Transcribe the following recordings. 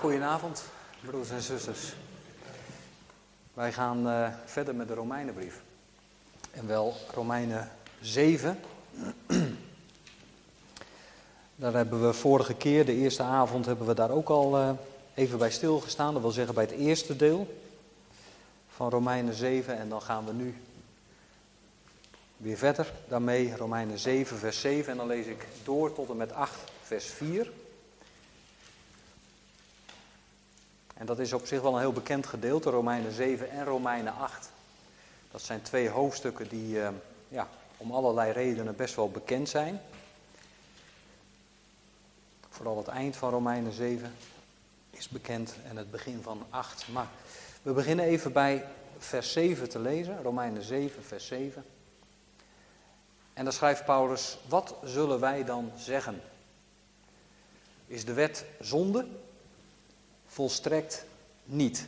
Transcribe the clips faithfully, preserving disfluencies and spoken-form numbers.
Goedenavond, broeders en zusters. Wij gaan uh, verder met de Romeinenbrief. En wel Romeinen zeven. Daar hebben we vorige keer, de eerste avond, hebben we daar ook al uh, even bij stilgestaan. Dat wil zeggen bij het eerste deel van Romeinen zeven. En dan gaan we nu weer verder daarmee. Romeinen zeven vers zeven. En dan lees ik door tot en met acht vers vier. En dat is op zich wel een heel bekend gedeelte, Romeinen zeven en Romeinen acht. Dat zijn twee hoofdstukken die uh, ja, om allerlei redenen best wel bekend zijn. Vooral het eind van Romeinen zeven is bekend en het begin van acht. Maar we beginnen even bij vers zeven te lezen, Romeinen zeven vers zeven. En dan schrijft Paulus, wat zullen wij dan zeggen? Is de wet zonde? Volstrekt niet.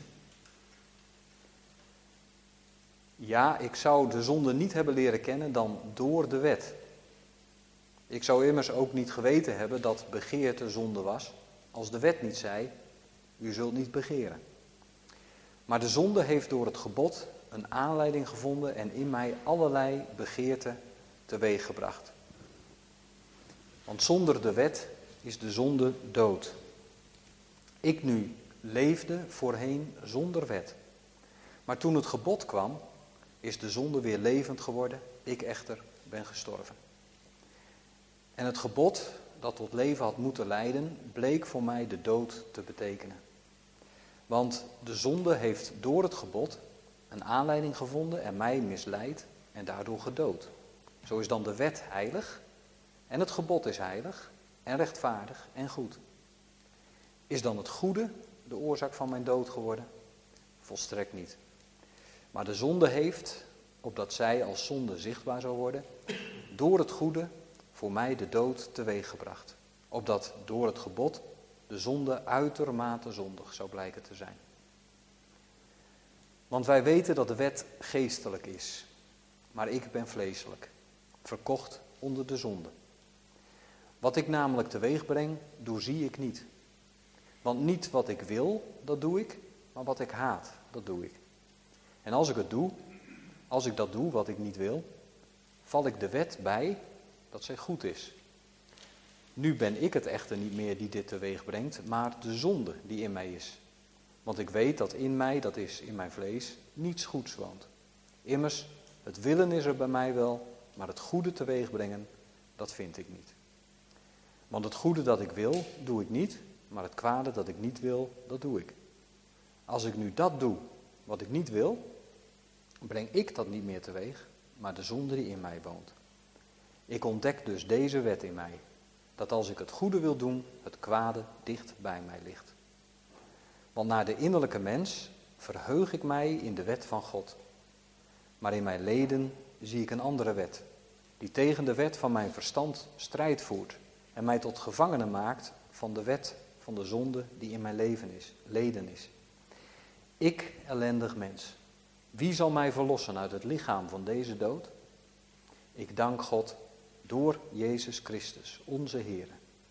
Ja, ik zou de zonde niet hebben leren kennen dan door de wet. Ik zou immers ook niet geweten hebben dat begeerte zonde was, als de wet niet zei, u zult niet begeren. Maar de zonde heeft door het gebod een aanleiding gevonden en in mij allerlei begeerten teweeggebracht. Want zonder de wet is de zonde dood. Ik nu leefde voorheen zonder wet. Maar toen het gebod kwam, is de zonde weer levend geworden. Ik echter ben gestorven. En het gebod dat tot leven had moeten leiden, bleek voor mij de dood te betekenen. Want de zonde heeft door het gebod een aanleiding gevonden en mij misleid en daardoor gedood. Zo is dan de wet heilig en het gebod is heilig en rechtvaardig en goed. Is dan het goede de oorzaak van mijn dood geworden? Volstrekt niet. Maar de zonde heeft, opdat zij als zonde zichtbaar zou worden, door het goede voor mij de dood teweeggebracht. Opdat door het gebod de zonde uitermate zondig zou blijken te zijn. Want wij weten dat de wet geestelijk is, maar ik ben vleeselijk, verkocht onder de zonde. Wat ik namelijk teweeg breng, doorzie ik niet. Want niet wat ik wil, dat doe ik, maar wat ik haat, dat doe ik. En als ik het doe, als ik dat doe wat ik niet wil, val ik de wet bij dat zij goed is. Nu ben ik het echter niet meer die dit teweeg brengt, maar de zonde die in mij is. Want ik weet dat in mij, dat is in mijn vlees, niets goeds woont. Immers, het willen is er bij mij wel, maar het goede teweeg brengen, dat vind ik niet. Want het goede dat ik wil, doe ik niet, maar het kwade dat ik niet wil, dat doe ik. Als ik nu dat doe wat ik niet wil, breng ik dat niet meer teweeg, maar de zonde die in mij woont. Ik ontdek dus deze wet in mij, dat als ik het goede wil doen, het kwade dicht bij mij ligt. Want naar de innerlijke mens verheug ik mij in de wet van God. Maar in mijn leden zie ik een andere wet, die tegen de wet van mijn verstand strijd voert en mij tot gevangene maakt van de wet van de zonde die in mijn leven is, leden is. Ik, ellendig mens, wie zal mij verlossen uit het lichaam van deze dood? Ik dank God door Jezus Christus, onze Heer.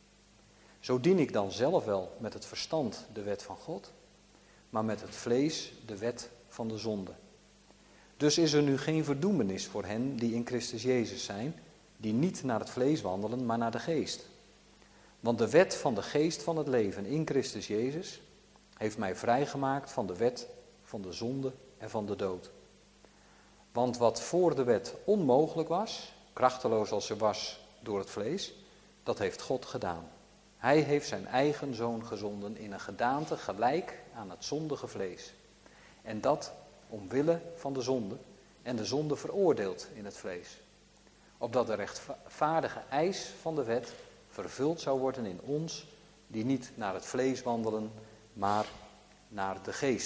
Zo dien ik dan zelf wel met het verstand de wet van God, maar met het vlees de wet van de zonde. Dus is er nu geen verdoemenis voor hen die in Christus Jezus zijn, die niet naar het vlees wandelen, maar naar de geest. Want de wet van de geest van het leven in Christus Jezus heeft mij vrijgemaakt van de wet van de zonde en van de dood. Want wat voor de wet onmogelijk was, krachteloos als ze was door het vlees, dat heeft God gedaan. Hij heeft zijn eigen zoon gezonden in een gedaante gelijk aan het zondige vlees. En dat omwille van de zonde en de zonde veroordeeld in het vlees. Opdat de rechtvaardige eis van de wet vervuld zou worden in ons, die niet naar het vlees wandelen, maar naar de geest.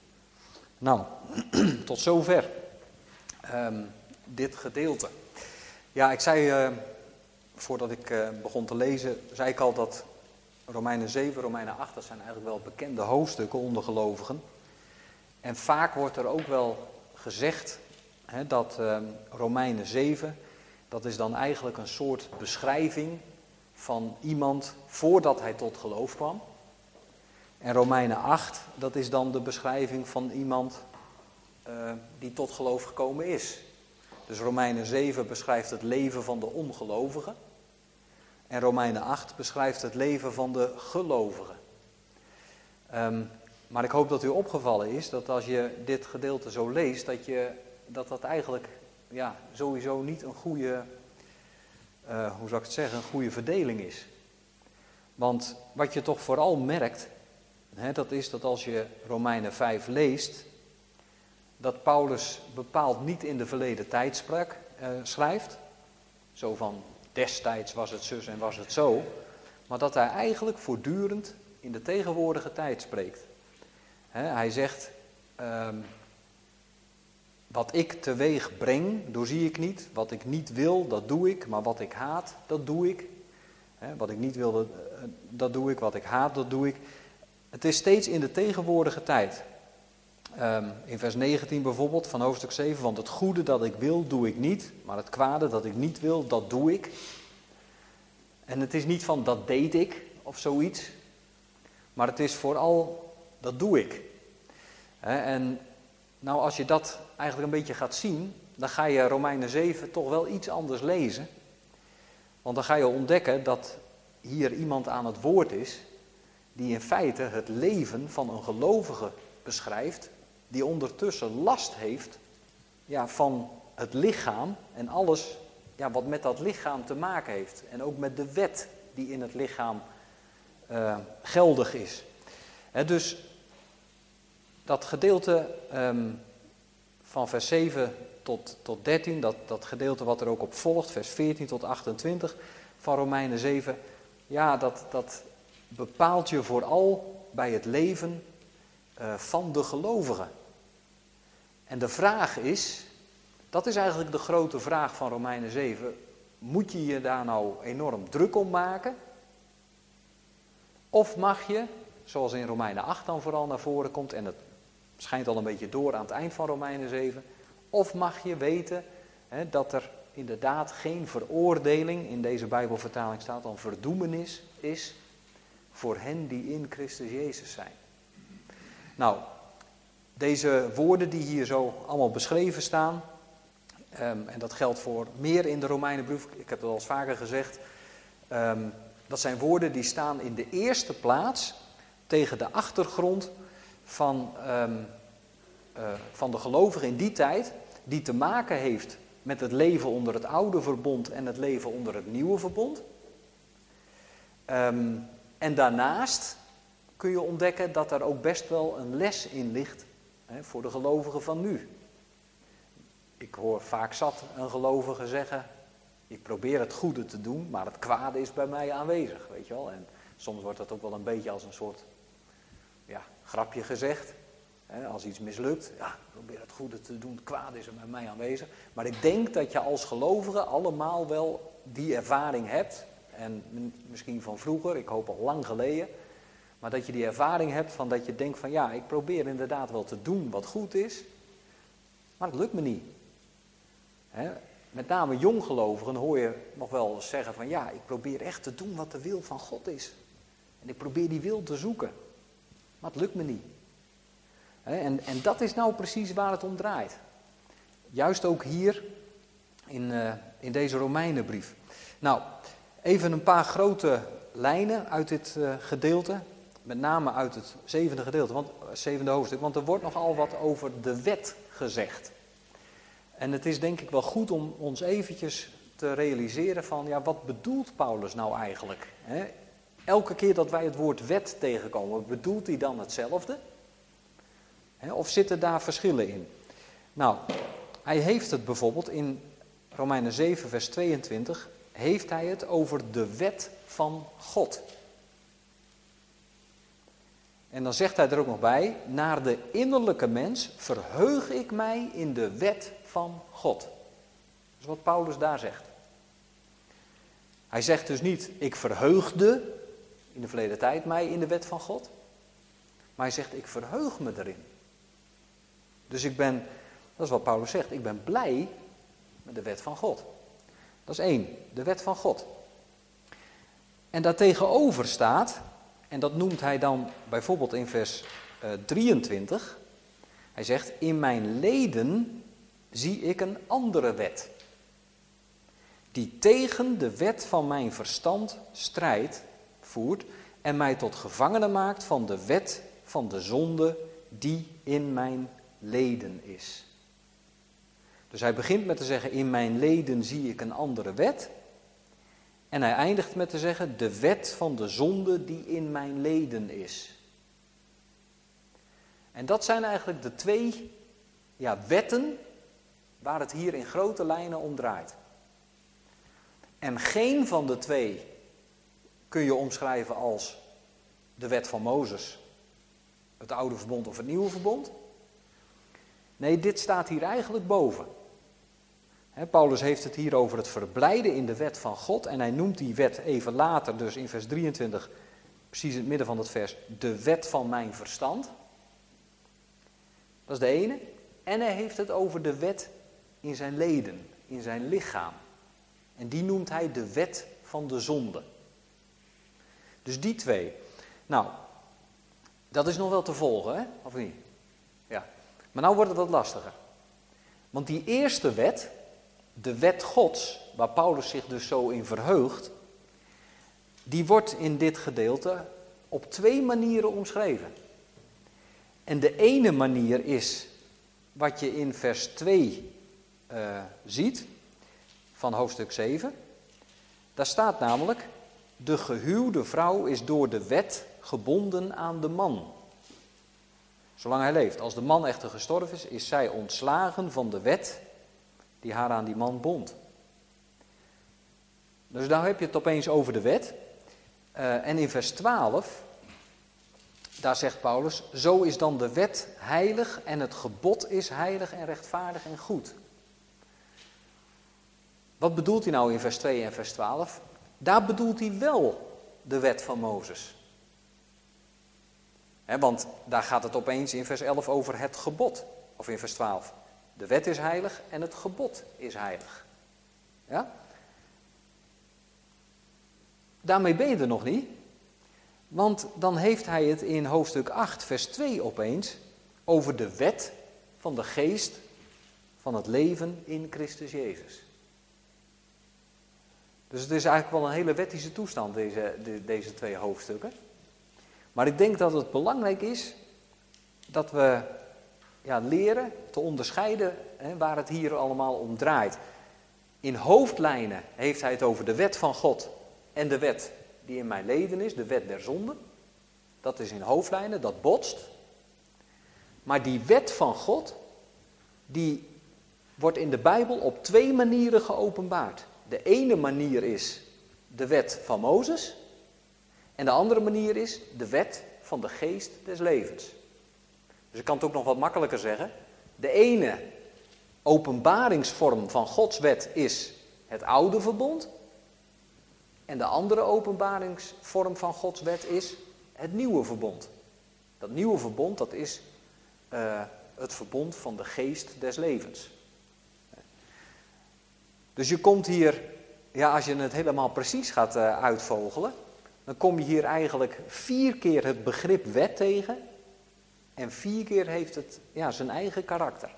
Nou, tot zover um, dit gedeelte. Ja, ik zei, uh, voordat ik uh, begon te lezen, zei ik al dat Romeinen zeven, Romeinen acht, dat zijn eigenlijk wel bekende hoofdstukken onder gelovigen. En vaak wordt er ook wel gezegd hè, dat uh, Romeinen zeven, dat is dan eigenlijk een soort beschrijving van iemand voordat hij tot geloof kwam. En Romeinen acht, dat is dan de beschrijving van iemand uh, die tot geloof gekomen is. Dus Romeinen zeven beschrijft het leven van de ongelovige. En Romeinen acht beschrijft het leven van de gelovige. Um, maar ik hoop dat u opgevallen is dat als je dit gedeelte zo leest, dat je, dat, dat eigenlijk ja, sowieso niet een goede, uh, hoe zou ik het zeggen, een goede verdeling is. Want wat je toch vooral merkt, hè, dat is dat als je Romeinen vijf leest, dat Paulus bepaald niet in de verleden tijd sprak, uh, schrijft. Zo van destijds was het zus en was het zo. Maar dat hij eigenlijk voortdurend in de tegenwoordige tijd spreekt. He, hij zegt, um, wat ik teweeg breng, doorzie ik niet. Wat ik niet wil, dat doe ik. Maar wat ik haat, dat doe ik. He, wat ik niet wil, dat, dat doe ik. Wat ik haat, dat doe ik. Het is steeds in de tegenwoordige tijd. Um, in vers negentien bijvoorbeeld van hoofdstuk zeven. Want het goede dat ik wil, doe ik niet. Maar het kwade dat ik niet wil, dat doe ik. En het is niet van dat deed ik of zoiets. Maar het is vooral dat doe ik. He, en nou als je dat eigenlijk een beetje gaat zien, dan ga je Romeinen zeven toch wel iets anders lezen. Want dan ga je ontdekken dat hier iemand aan het woord is die in feite het leven van een gelovige beschrijft, die ondertussen last heeft ja, van het lichaam en alles ja, wat met dat lichaam te maken heeft. En ook met de wet die in het lichaam uh, geldig is. He, dus dat gedeelte um, van vers zeven tot, tot dertien, dat, dat gedeelte wat er ook op volgt, vers veertien tot achtentwintig van Romeinen zeven, ja, dat, dat bepaalt je vooral bij het leven uh, van de gelovigen. En de vraag is, dat is eigenlijk de grote vraag van Romeinen zeven, moet je je daar nou enorm druk om maken? Of mag je, zoals in Romeinen acht dan vooral naar voren komt, en het schijnt al een beetje door aan het eind van Romeinen zeven, of mag je weten hè, dat er inderdaad geen veroordeling, in deze Bijbelvertaling staat dan verdoemenis, is voor hen die in Christus Jezus zijn. Nou, deze woorden die hier zo allemaal beschreven staan, um, en dat geldt voor meer in de Romeinenbrief, ik heb het al eens vaker gezegd, um, dat zijn woorden die staan in de eerste plaats tegen de achtergrond van, um, uh, van de gelovigen in die tijd, die te maken heeft met het leven onder het oude verbond en het leven onder het nieuwe verbond. Um, en daarnaast kun je ontdekken dat er ook best wel een les in ligt hè, voor de gelovigen van nu. Ik hoor vaak zat een gelovige zeggen, ik probeer het goede te doen, maar het kwade is bij mij aanwezig, weet je wel. En soms wordt dat ook wel een beetje als een soort ja, grapje gezegd. Hè, als iets mislukt, ja, ik probeer het goede te doen, het kwade is er bij mij aanwezig. Maar ik denk dat je als gelovige allemaal wel die ervaring hebt. En misschien van vroeger, ik hoop al lang geleden. Maar dat je die ervaring hebt van dat je denkt van ja, ik probeer inderdaad wel te doen wat goed is. Maar het lukt me niet. Hè? Met name jonggelovigen hoor je nog wel eens zeggen van ja, ik probeer echt te doen wat de wil van God is. En ik probeer die wil te zoeken. Maar het lukt me niet. En, en dat is nou precies waar het om draait. Juist ook hier in, uh, in deze Romeinenbrief. Nou, even een paar grote lijnen uit dit uh, gedeelte. Met name uit het zevende gedeelte, want, zevende hoofdstuk. Want er wordt nogal wat over de wet gezegd. En het is denk ik wel goed om ons eventjes te realiseren van, ja, wat bedoelt Paulus nou eigenlijk? He, elke keer dat wij het woord wet tegenkomen, bedoelt hij dan hetzelfde? He, of zitten daar verschillen in? Nou, hij heeft het bijvoorbeeld in Romeinen zeven vers tweeëntwintig, heeft hij het over de wet van God. En dan zegt hij er ook nog bij, naar de innerlijke mens verheug ik mij in de wet van God. Dat is wat Paulus daar zegt. Hij zegt dus niet, ik verheugde in de verleden tijd mij in de wet van God. Maar hij zegt, ik verheug me erin. Dus ik ben, dat is wat Paulus zegt, ik ben blij met de wet van God. Dat is één, de wet van God. En daartegenover staat En dat noemt hij dan bijvoorbeeld in vers uh, drieëntwintig. Hij zegt, in mijn leden zie ik een andere wet, die tegen de wet van mijn verstand strijd voert en mij tot gevangene maakt van de wet van de zonde die in mijn leden is. Dus hij begint met te zeggen, in mijn leden zie ik een andere wet. En hij eindigt met te zeggen, de wet van de zonde die in mijn leden is. En dat zijn eigenlijk de twee ja, wetten waar het hier in grote lijnen om draait. En geen van de twee kun je omschrijven als de wet van Mozes, het oude verbond of het nieuwe verbond. Nee, dit staat hier eigenlijk boven. He, Paulus heeft het hier over het verblijden in de wet van God en hij noemt die wet even later, dus in vers drieëntwintig, precies in het midden van het vers, de wet van mijn verstand. Dat is de ene. En hij heeft het over de wet in zijn leden, in zijn lichaam. En die noemt hij de wet van de zonde. Dus die twee. Nou, dat is nog wel te volgen, hè? Of niet? Ja. Maar nou wordt het wat lastiger. Want die eerste wet, de wet Gods, waar Paulus zich dus zo in verheugt, die wordt in dit gedeelte op twee manieren omschreven. En de ene manier is wat je in vers twee uh, ziet, van hoofdstuk zeven. Daar staat namelijk, de gehuwde vrouw is door de wet gebonden aan de man. Zolang hij leeft. Als de man echter gestorven is, is zij ontslagen van de wet die haar aan die man bond. Dus daar heb je het opeens over de wet. Uh, en in vers twaalf, daar zegt Paulus, zo is dan de wet heilig en het gebod is heilig en rechtvaardig en goed. Wat bedoelt hij nou in vers twee en vers twaalf? Daar bedoelt hij wel de wet van Mozes. He, want daar gaat het opeens in vers elf over het gebod. Of in vers twaalf. De wet is heilig en het gebod is heilig. Ja? Daarmee ben je er nog niet. Want dan heeft hij het in hoofdstuk acht vers twee opeens over de wet van de geest van het leven in Christus Jezus. Dus het is eigenlijk wel een hele wettische toestand, deze, de, deze twee hoofdstukken. Maar ik denk dat het belangrijk is dat we ja, leren te onderscheiden hè, waar het hier allemaal om draait. In hoofdlijnen heeft hij het over de wet van God en de wet die in mijn leden is, de wet der zonde. Dat is in hoofdlijnen, dat botst. Maar die wet van God, die wordt in de Bijbel op twee manieren geopenbaard. De ene manier is de wet van Mozes en de andere manier is de wet van de geest des levens. Dus ik kan het ook nog wat makkelijker zeggen. De ene openbaringsvorm van Gods wet is het oude verbond en de andere openbaringsvorm van Gods wet is het nieuwe verbond. Dat nieuwe verbond, dat is uh, het verbond van de geest des levens. Dus je komt hier, ja, als je het helemaal precies gaat uh, uitvogelen, dan kom je hier eigenlijk vier keer het begrip wet tegen en vier keer heeft het ja, zijn eigen karakter.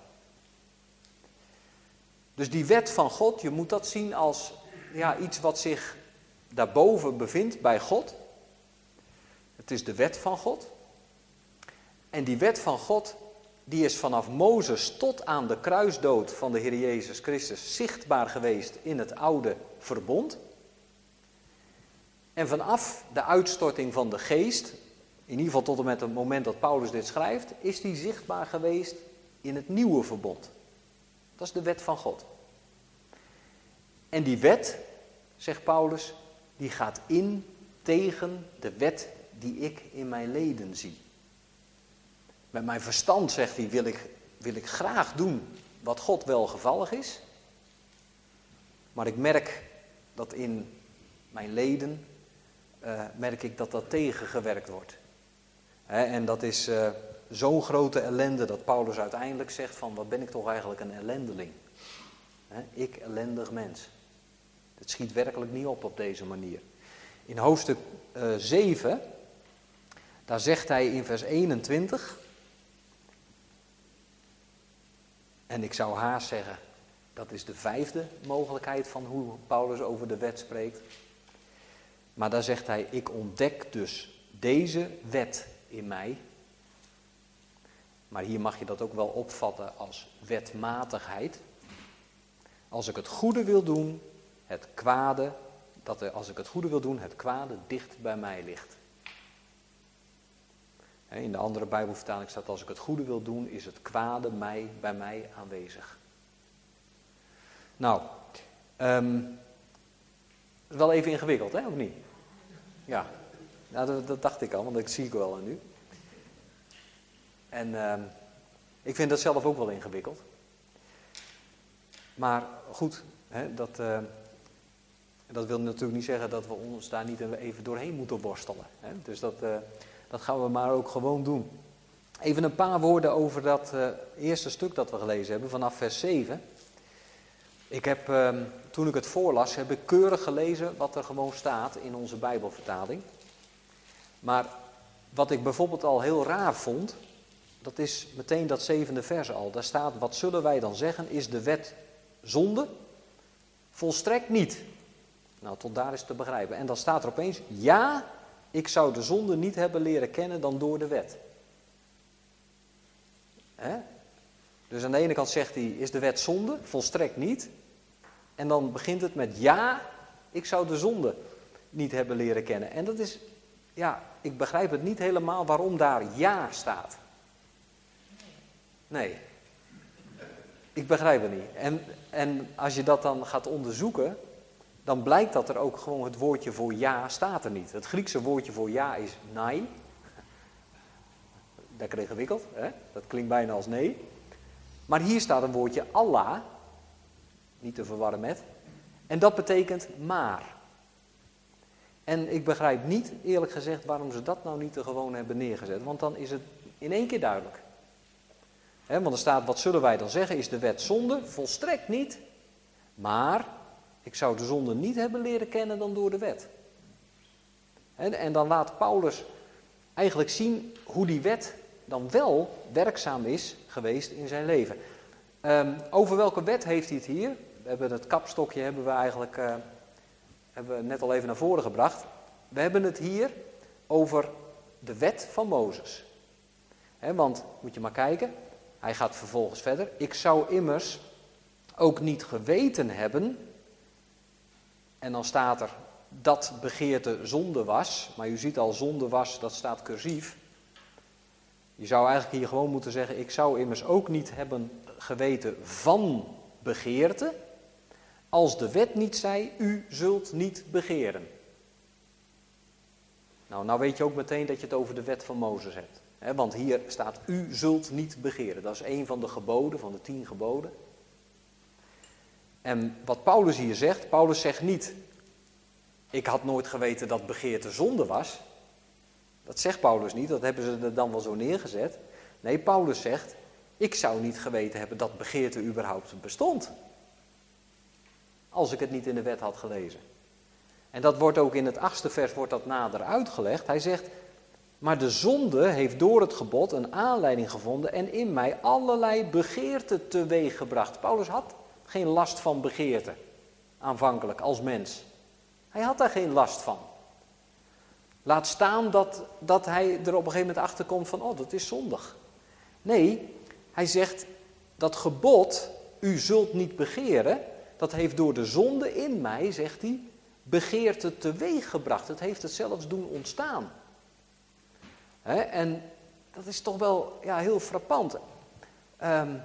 Dus die wet van God, je moet dat zien als ja, iets wat zich daarboven bevindt bij God. Het is de wet van God. En die wet van God, die is vanaf Mozes tot aan de kruisdood van de Heer Jezus Christus zichtbaar geweest in het oude verbond. En vanaf de uitstorting van de geest, in ieder geval tot en met het moment dat Paulus dit schrijft, is die zichtbaar geweest in het nieuwe verbond. Dat is de wet van God. En die wet, zegt Paulus, die gaat in tegen de wet die ik in mijn leden zie. Met mijn verstand, zegt hij, wil ik, wil ik graag doen wat God welgevallig is. Maar ik merk dat in mijn leden, uh, merk ik dat dat tegengewerkt wordt. He, en dat is uh, zo'n grote ellende dat Paulus uiteindelijk zegt van, wat ben ik toch eigenlijk een ellendeling. He, ik ellendig mens. Het schiet werkelijk niet op op deze manier. In hoofdstuk uh, zeven, Daar zegt hij in vers eenentwintig, en ik zou haast zeggen, dat is de vijfde mogelijkheid van hoe Paulus over de wet spreekt. Maar daar zegt hij, ik ontdek dus deze wet in mij. Maar hier mag je dat ook wel opvatten als wetmatigheid. Als ik het goede wil doen, het kwade, dat er, als ik het goede wil doen, het kwade dicht bij mij ligt. In de andere Bijbelvertaling staat, als ik het goede wil doen, is het kwade mij, bij mij aanwezig. Nou, um, wel even ingewikkeld, hè, of niet? Ja, nou, dat, dat dacht ik al, want dat zie ik wel aan nu. En um, ik vind dat zelf ook wel ingewikkeld. Maar goed, hè, dat, uh, dat wil natuurlijk niet zeggen dat we ons daar niet even doorheen moeten worstelen. Hè? Dus dat, uh, dat gaan we maar ook gewoon doen. Even een paar woorden over dat uh, eerste stuk dat we gelezen hebben, vanaf vers zeven. Ik heb, uh, toen ik het voorlas, heb ik keurig gelezen wat er gewoon staat in onze Bijbelvertaling. Maar wat ik bijvoorbeeld al heel raar vond, dat is meteen dat zevende vers al. Daar staat, wat zullen wij dan zeggen, is de wet zonde? Volstrekt niet. Nou, tot daar is te begrijpen. En dan staat er opeens, ja, ik zou de zonde niet hebben leren kennen dan door de wet. Hè? Dus aan de ene kant zegt hij, is de wet zonde? Volstrekt niet. En dan begint het met, ja, ik zou de zonde niet hebben leren kennen. En dat is, ja, ik begrijp het niet helemaal waarom daar ja staat. Nee. Ik begrijp het niet. En, en als je dat dan gaat onderzoeken, dan blijkt dat er ook gewoon het woordje voor ja staat er niet. Het Griekse woordje voor ja is nai. Lekker ingewikkeld, hè? Dat klinkt bijna als nee. Maar hier staat een woordje Allah, niet te verwarren met. En dat betekent maar. En ik begrijp niet, eerlijk gezegd, waarom ze dat nou niet er gewoon hebben neergezet. Want dan is het in één keer duidelijk. He, want er staat, wat zullen wij dan zeggen? Is de wet zonde? Volstrekt niet. Maar ik zou de zonde niet hebben leren kennen dan door de wet. He, en dan laat Paulus eigenlijk zien hoe die wet dan wel werkzaam is geweest in zijn leven. Um, over welke wet heeft hij het hier? We hebben het kapstokje hebben we eigenlijk uh, hebben we net al even naar voren gebracht. We hebben het hier over de wet van Mozes. He, want, moet je maar kijken, hij gaat vervolgens verder. Ik zou immers ook niet geweten hebben, en dan staat er dat begeerte zonde was, maar u ziet al zonde was, dat staat cursief. Je zou eigenlijk hier gewoon moeten zeggen, ik zou immers ook niet hebben geweten van begeerte, als de wet niet zei, u zult niet begeren. Nou, nou weet je ook meteen dat je het over de wet van Mozes hebt. He, want hier staat, u zult niet begeren. Dat is een van de geboden, van de tien geboden. En wat Paulus hier zegt, Paulus zegt niet, ik had nooit geweten dat begeerte zonde was. Dat zegt Paulus niet, dat hebben ze er dan wel zo neergezet. Nee, Paulus zegt, ik zou niet geweten hebben dat begeerte überhaupt bestond. Als ik het niet in de wet had gelezen. En dat wordt ook in het achtste vers wordt dat nader uitgelegd. Hij zegt, maar de zonde heeft door het gebod een aanleiding gevonden en in mij allerlei begeerten teweeg gebracht. Paulus had geen last van begeerte, aanvankelijk, als mens. Hij had daar geen last van. Laat staan dat, dat hij er op een gegeven moment achter komt van, oh, dat is zondig. Nee, hij zegt, dat gebod, u zult niet begeren, dat heeft door de zonde in mij, zegt hij, begeerte teweeg gebracht. Het heeft het zelfs doen ontstaan. He, en dat is toch wel ja, heel frappant. Um,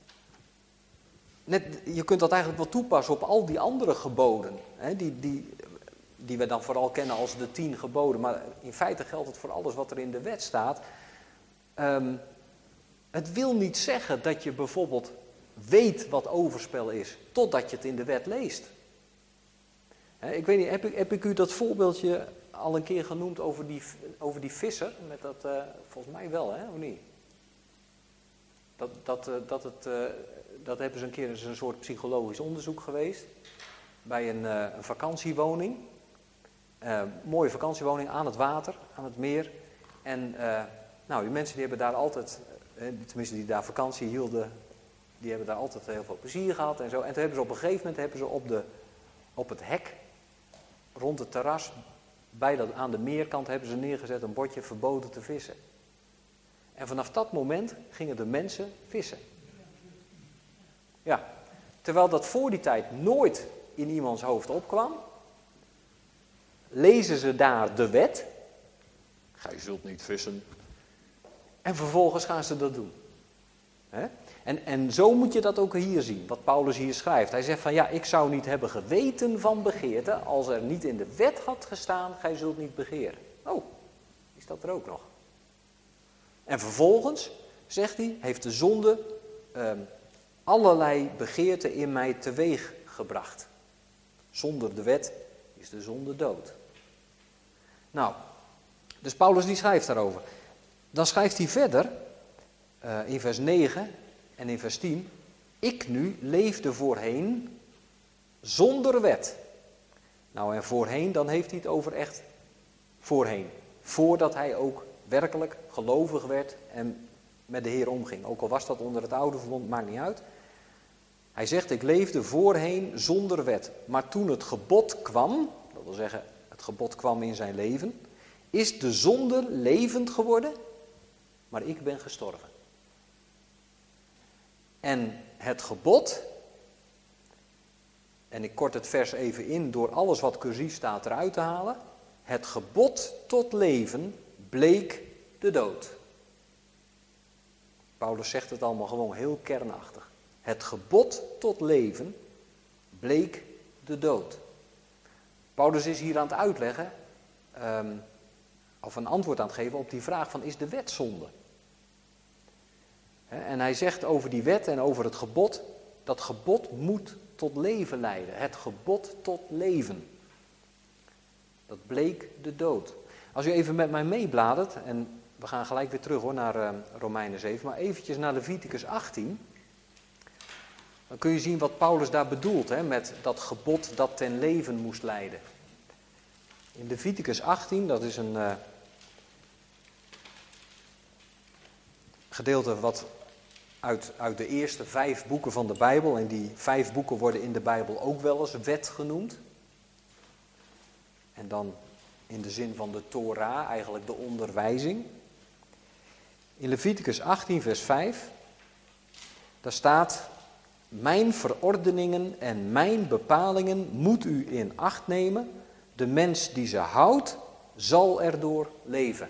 net, je kunt dat eigenlijk wel toepassen op al die andere geboden. He, die, die, die we dan vooral kennen als de tien geboden. Maar in feite geldt het voor alles wat er in de wet staat. Um, het wil niet zeggen dat je bijvoorbeeld weet wat overspel is, totdat je het in de wet leest. He, ik weet niet, heb ik, heb ik u dat voorbeeldje al een keer genoemd over die, over die visser? Met dat, uh, volgens mij wel, hè, of niet? Dat, dat, uh, dat, het, uh, dat hebben ze een keer, is een soort psychologisch onderzoek geweest. Bij een, uh, een vakantiewoning. Uh, mooie vakantiewoning aan het water, aan het meer. En uh, nou, die mensen die hebben daar altijd, uh, tenminste die daar vakantie hielden, die hebben daar altijd heel veel plezier gehad en zo. En toen hebben ze op een gegeven moment hebben ze op, de, op het hek, rond het terras, bij dat, aan de meerkant hebben ze neergezet een bordje verboden te vissen. En vanaf dat moment gingen de mensen vissen. Ja, terwijl dat voor die tijd nooit in iemands hoofd opkwam, lezen ze daar de wet. Gij zult niet vissen. En vervolgens gaan ze dat doen. He? En, en zo moet je dat ook hier zien, wat Paulus hier schrijft. Hij zegt van ja, ik zou niet hebben geweten van begeerte als er niet in de wet had gestaan, gij zult niet begeren. Oh, is dat er ook nog. En vervolgens, zegt hij, heeft de zonde eh, allerlei begeerten in mij teweeg gebracht. Zonder de wet is de zonde dood. Nou, dus Paulus die schrijft daarover. Dan schrijft hij verder, uh, in vers negen en in vers tien. Ik nu leefde voorheen zonder wet. Nou en voorheen, dan heeft hij het over echt voorheen. Voordat hij ook werkelijk gelovig werd en met de Heer omging. Ook al was dat onder het oude verbond, maakt niet uit. Hij zegt, ik leefde voorheen zonder wet. Maar toen het gebod kwam, dat wil zeggen, het gebod kwam in zijn leven, is de zonde levend geworden, maar ik ben gestorven. En het gebod, en ik kort het vers even in door alles wat cursief staat eruit te halen. Het gebod tot leven bleek de dood. Paulus zegt het allemaal gewoon heel kernachtig. Het gebod tot leven bleek de dood. Paulus is hier aan het uitleggen, um, of een antwoord aan het geven op die vraag van is de wet zonde? He, en hij zegt over die wet en over het gebod, dat gebod moet tot leven leiden. Het gebod tot leven. Dat bleek de dood. Als u even met mij meebladert, en we gaan gelijk weer terug hoor naar uh, Romeinen zeven, maar eventjes naar Leviticus achttien. Dan kun je zien wat Paulus daar bedoelt, hè, met dat gebod dat ten leven moest leiden. In Leviticus achttien, dat is een uh, gedeelte wat uit, uit de eerste vijf boeken van de Bijbel, en die vijf boeken worden in de Bijbel ook wel eens wet genoemd. En dan in de zin van de Torah, eigenlijk de onderwijzing. In Leviticus achttien vers vijf, daar staat: mijn verordeningen en mijn bepalingen moet u in acht nemen. De mens die ze houdt, zal erdoor leven.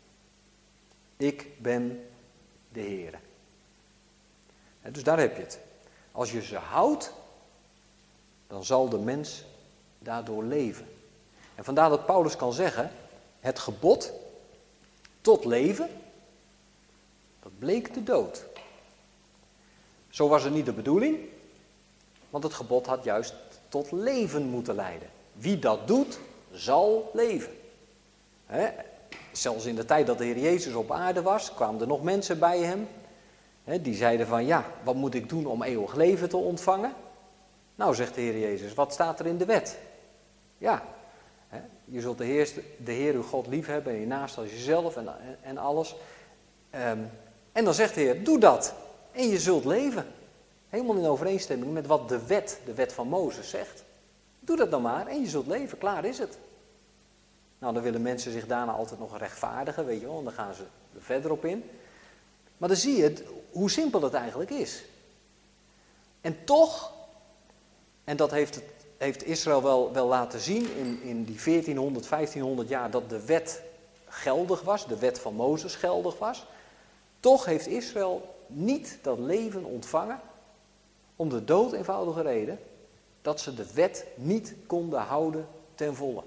Ik ben de Heere. En dus daar heb je het. Als je ze houdt, dan zal de mens daardoor leven. En vandaar dat Paulus kan zeggen, het gebod tot leven, dat bleek de dood. Zo was het niet de bedoeling, want het gebod had juist tot leven moeten leiden. Wie dat doet, zal leven. He, zelfs in de tijd dat de Heer Jezus op aarde was, kwamen er nog mensen bij hem. He, die zeiden van, ja, wat moet ik doen om eeuwig leven te ontvangen? Nou, zegt de Heer Jezus, wat staat er in de wet? Ja, he, je zult de Heer, de Heer uw God lief hebben en je naast als jezelf en, en alles. Um, en dan zegt de Heer, doe dat en je zult leven. Helemaal in overeenstemming met wat de wet, de wet van Mozes zegt. Doe dat dan maar en je zult leven, klaar is het. Nou, dan willen mensen zich daarna altijd nog rechtvaardigen, weet je wel, en dan gaan ze er verder op in. Maar dan zie je het, hoe simpel het eigenlijk is. En toch, en dat heeft, het, heeft Israël wel, wel laten zien in, in die veertienhonderd, vijftienhonderd jaar dat de wet geldig was, de wet van Mozes geldig was. Toch heeft Israël niet dat leven ontvangen om de dood eenvoudige reden dat ze de wet niet konden houden ten volle.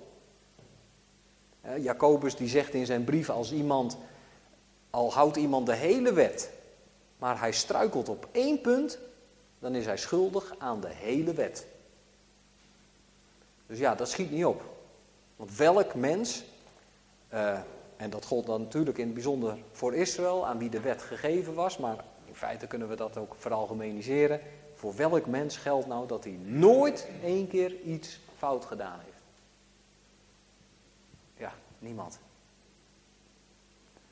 Jacobus die zegt in zijn brief, als iemand, al houdt iemand de hele wet, maar hij struikelt op één punt, dan is hij schuldig aan de hele wet. Dus ja, dat schiet niet op. Want welk mens, uh, en dat gold dan natuurlijk in het bijzonder voor Israël, aan wie de wet gegeven was, maar in feite kunnen we dat ook veralgemeniseren. Voor welk mens geldt nou dat hij nooit één keer iets fout gedaan heeft? Ja, niemand.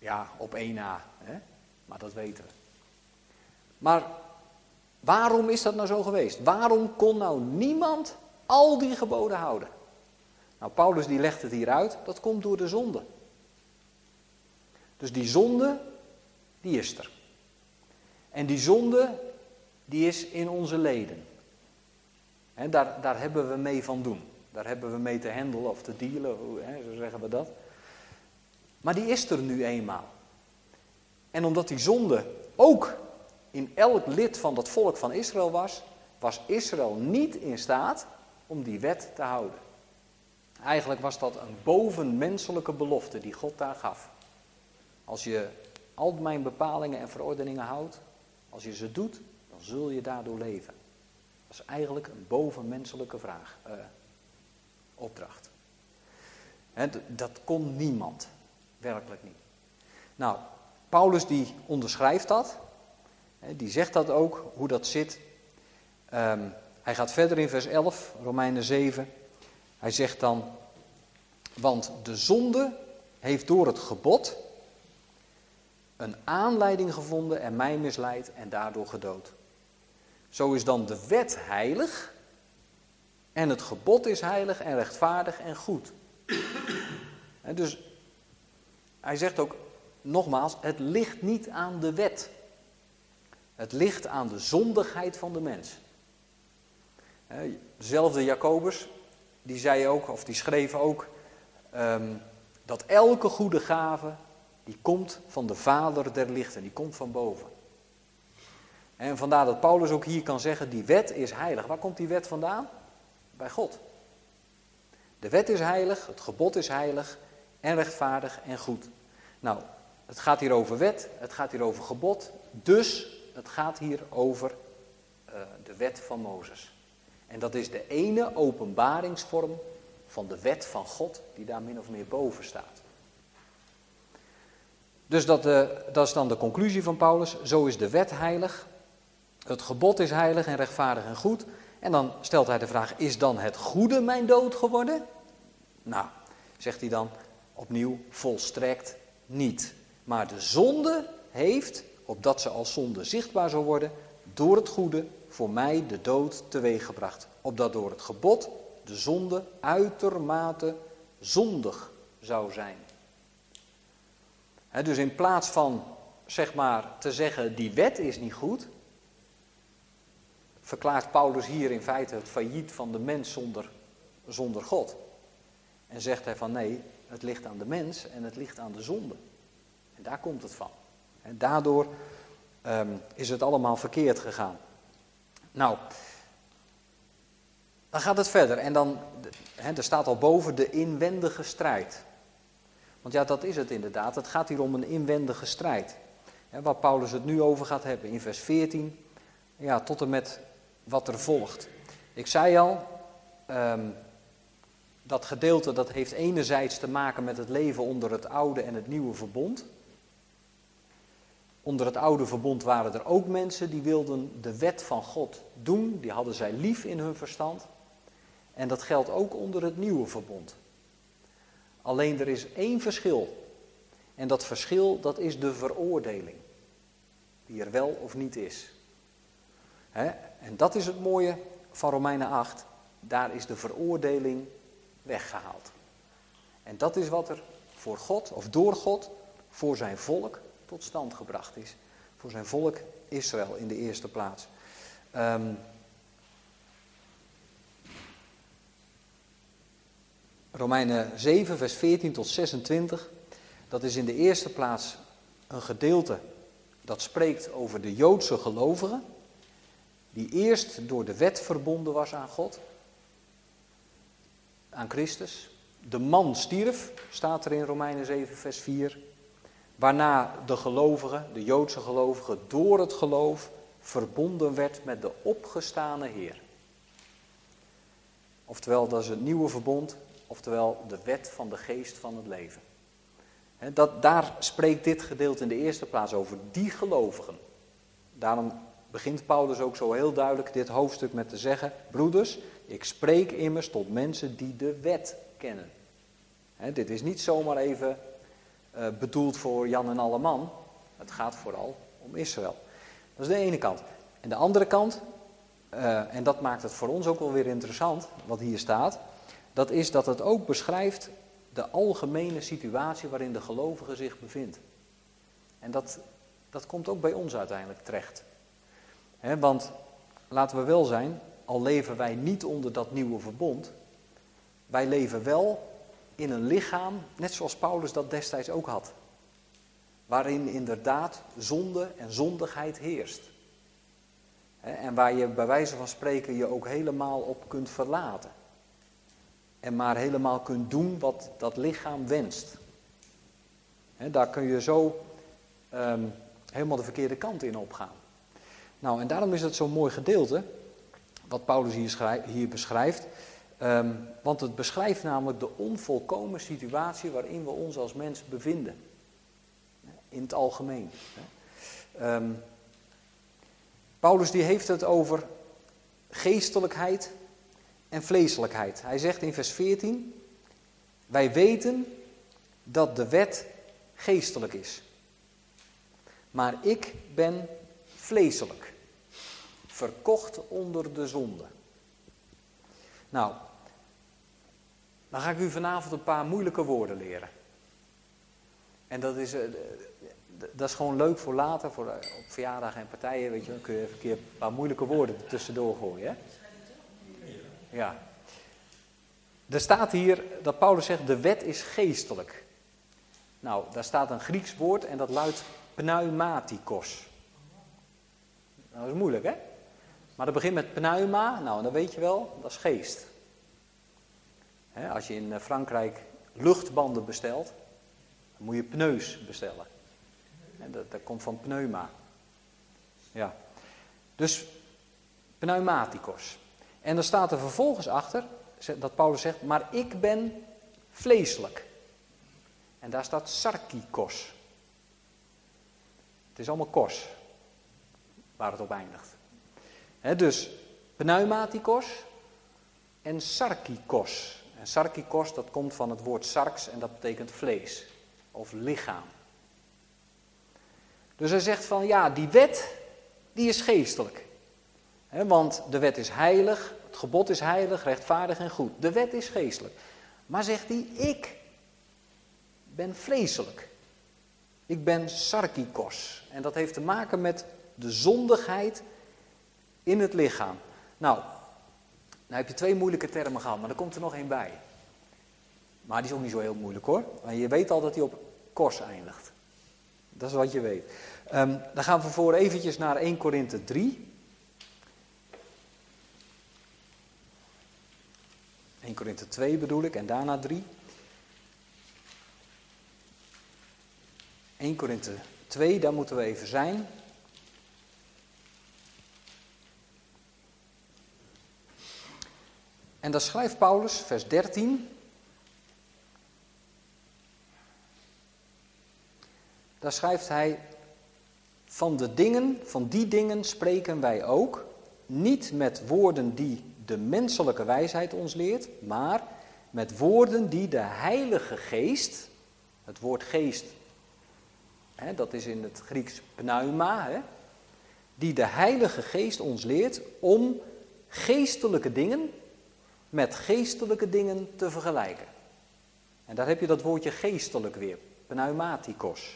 Ja, op één na, hè? Maar dat weten we. Maar waarom is dat nou zo geweest? Waarom kon nou niemand al die geboden houden? Nou, Paulus die legt het hier uit, dat komt door de zonde. Dus die zonde, die is er. En die zonde, die is in onze leden. He, daar, daar hebben we mee van doen. Daar hebben we mee te handelen of te dealen, he, zo zeggen we dat. Maar die is er nu eenmaal. En omdat die zonde ook in elk lid van dat volk van Israël was, was Israël niet in staat om die wet te houden. Eigenlijk was dat een bovenmenselijke belofte die God daar gaf. Als je al mijn bepalingen en verordeningen houdt, als je ze doet, dan zul je daardoor leven. Dat is eigenlijk een bovenmenselijke vraag, eh, opdracht. He, d- dat kon niemand, werkelijk niet. Nou, Paulus die onderschrijft dat, he, die zegt dat ook, hoe dat zit. Um, hij gaat verder in vers elf, Romeinen zeven. Hij zegt dan, want de zonde heeft door het gebod een aanleiding gevonden en mij misleid en daardoor gedood. Zo is dan de wet heilig en het gebod is heilig en rechtvaardig en goed. En dus hij zegt ook nogmaals, het ligt niet aan de wet. Het ligt aan de zondigheid van de mens. Dezelfde Jacobus, die zei ook, of die schreef ook, um, dat elke goede gave, die komt van de Vader der lichten, die komt van boven. En vandaar dat Paulus ook hier kan zeggen, die wet is heilig. Waar komt die wet vandaan? Bij God. De wet is heilig, het gebod is heilig en rechtvaardig en goed. Nou, het gaat hier over wet, het gaat hier over gebod, dus het gaat hier over uh, de wet van Mozes. En dat is de ene openbaringsvorm van de wet van God die daar min of meer boven staat. Dus dat, uh, dat is dan de conclusie van Paulus. Zo is de wet heilig, het gebod is heilig en rechtvaardig en goed. En dan stelt hij de vraag, is dan het goede mijn dood geworden? Nou, zegt hij dan opnieuw, volstrekt niet. Maar de zonde heeft, opdat ze als zonde zichtbaar zou worden, door het goede voor mij de dood teweeggebracht. Opdat door het gebod de zonde uitermate zondig zou zijn. He, dus in plaats van, zeg maar, te zeggen die wet is niet goed, verklaart Paulus hier in feite het failliet van de mens zonder, zonder God. En zegt hij van nee, het ligt aan de mens en het ligt aan de zonde. En daar komt het van. En daardoor um, is het allemaal verkeerd gegaan. Nou, dan gaat het verder. En dan, he, er staat al boven de inwendige strijd. Want ja, dat is het inderdaad. Het gaat hier om een inwendige strijd. He, waar Paulus het nu over gaat hebben in vers veertien. Ja, tot en met wat er volgt. Ik zei al, um, dat gedeelte dat heeft enerzijds te maken met het leven onder het oude en het nieuwe verbond. Onder het oude verbond waren er ook mensen die wilden de wet van God doen. Die hadden zij lief in hun verstand. En dat geldt ook onder het nieuwe verbond. Alleen er is één verschil. En dat verschil, dat is de veroordeling. Die er wel of niet is. He? En dat is het mooie van Romeinen acht. Daar is de veroordeling weggehaald. En dat is wat er voor God, of door God, voor zijn volk tot stand gebracht is. Voor zijn volk Israël in de eerste plaats. Um, Romeinen zeven, vers veertien tot zesentwintig. Dat is in de eerste plaats een gedeelte dat spreekt over de Joodse gelovigen. Die eerst door de wet verbonden was aan God. Aan Christus. De man stierf, staat er in Romeinen zeven, vers vier. Waarna de gelovigen, de Joodse gelovigen, door het geloof verbonden werd met de opgestane Heer. Oftewel, dat is het nieuwe verbond, oftewel de wet van de geest van het leven. He, dat, daar spreekt dit gedeelte in de eerste plaats over, die gelovigen. Daarom begint Paulus ook zo heel duidelijk dit hoofdstuk met te zeggen, broeders, ik spreek immers tot mensen die de wet kennen. He, dit is niet zomaar even uh, bedoeld voor Jan en Alleman. Het gaat vooral om Israël. Dat is de ene kant. En de andere kant, uh, en dat maakt het voor ons ook wel weer interessant, wat hier staat, dat is dat het ook beschrijft de algemene situatie waarin de gelovige zich bevindt. En dat, dat komt ook bij ons uiteindelijk terecht. He, want laten we wel zijn, al leven wij niet onder dat nieuwe verbond, wij leven wel in een lichaam, net zoals Paulus dat destijds ook had. Waarin inderdaad zonde en zondigheid heerst. He, en waar je bij wijze van spreken je ook helemaal op kunt verlaten. En maar helemaal kunt doen wat dat lichaam wenst. He, daar kun je zo um, helemaal de verkeerde kant in opgaan. Nou, en daarom is het zo'n mooi gedeelte, wat Paulus hier, schrijf, hier beschrijft. Um, want het beschrijft namelijk de onvolkomen situatie waarin we ons als mens bevinden. In het algemeen. Um, Paulus die heeft het over geestelijkheid en vleeselijkheid. Hij zegt in vers veertien, wij weten dat de wet geestelijk is. Maar ik ben vleeselijk, verkocht onder de zonde. Nou, dan ga ik u vanavond een paar moeilijke woorden leren. En dat is, uh, dat is gewoon leuk voor later, voor uh, op verjaardagen en partijen, weet je, dan kun je even een keer een paar moeilijke woorden er tussendoor gooien. Hè? Ja. Er staat hier dat Paulus zegt, de wet is geestelijk. Nou, daar staat een Grieks woord en dat luidt pneumatikos. Nou, dat is moeilijk, hè? Maar dat begint met pneuma, nou, dan weet je wel, dat is geest. He, als je in Frankrijk luchtbanden bestelt, dan moet je pneus bestellen. En dat, dat komt van pneuma. Ja. Dus pneumatikos. En dan staat er vervolgens achter, dat Paulus zegt, maar ik ben vleeselijk. En daar staat sarkikos. Het is allemaal kos, waar het op eindigt. He, dus pneumatikos en sarkikos. En sarkikos, dat komt van het woord sarx en dat betekent vlees of lichaam. Dus hij zegt van ja, die wet, die is geestelijk. He, want de wet is heilig, het gebod is heilig, rechtvaardig en goed. De wet is geestelijk. Maar zegt hij, ik ben vleeselijk. Ik ben sarkikos. En dat heeft te maken met de zondigheid in het lichaam. Nou, nou heb je twee moeilijke termen gehad, maar er komt er nog één bij. Maar die is ook niet zo heel moeilijk hoor. Maar je weet al dat hij op kos eindigt. Dat is wat je weet. Um, dan gaan we voor eventjes naar Eerste Korinthe drie. Eerste Korinthe twee bedoel ik en daarna drie. Eerste Korinthe twee, daar moeten we even zijn. En dan schrijft Paulus, vers dertien. Daar schrijft hij, van de dingen, van die dingen spreken wij ook, niet met woorden die de menselijke wijsheid ons leert, maar met woorden die de Heilige Geest, het woord geest, hè, dat is in het Grieks pneuma, hè, die de Heilige Geest ons leert om geestelijke dingen met geestelijke dingen te vergelijken. En daar heb je dat woordje geestelijk weer, pneumatikos.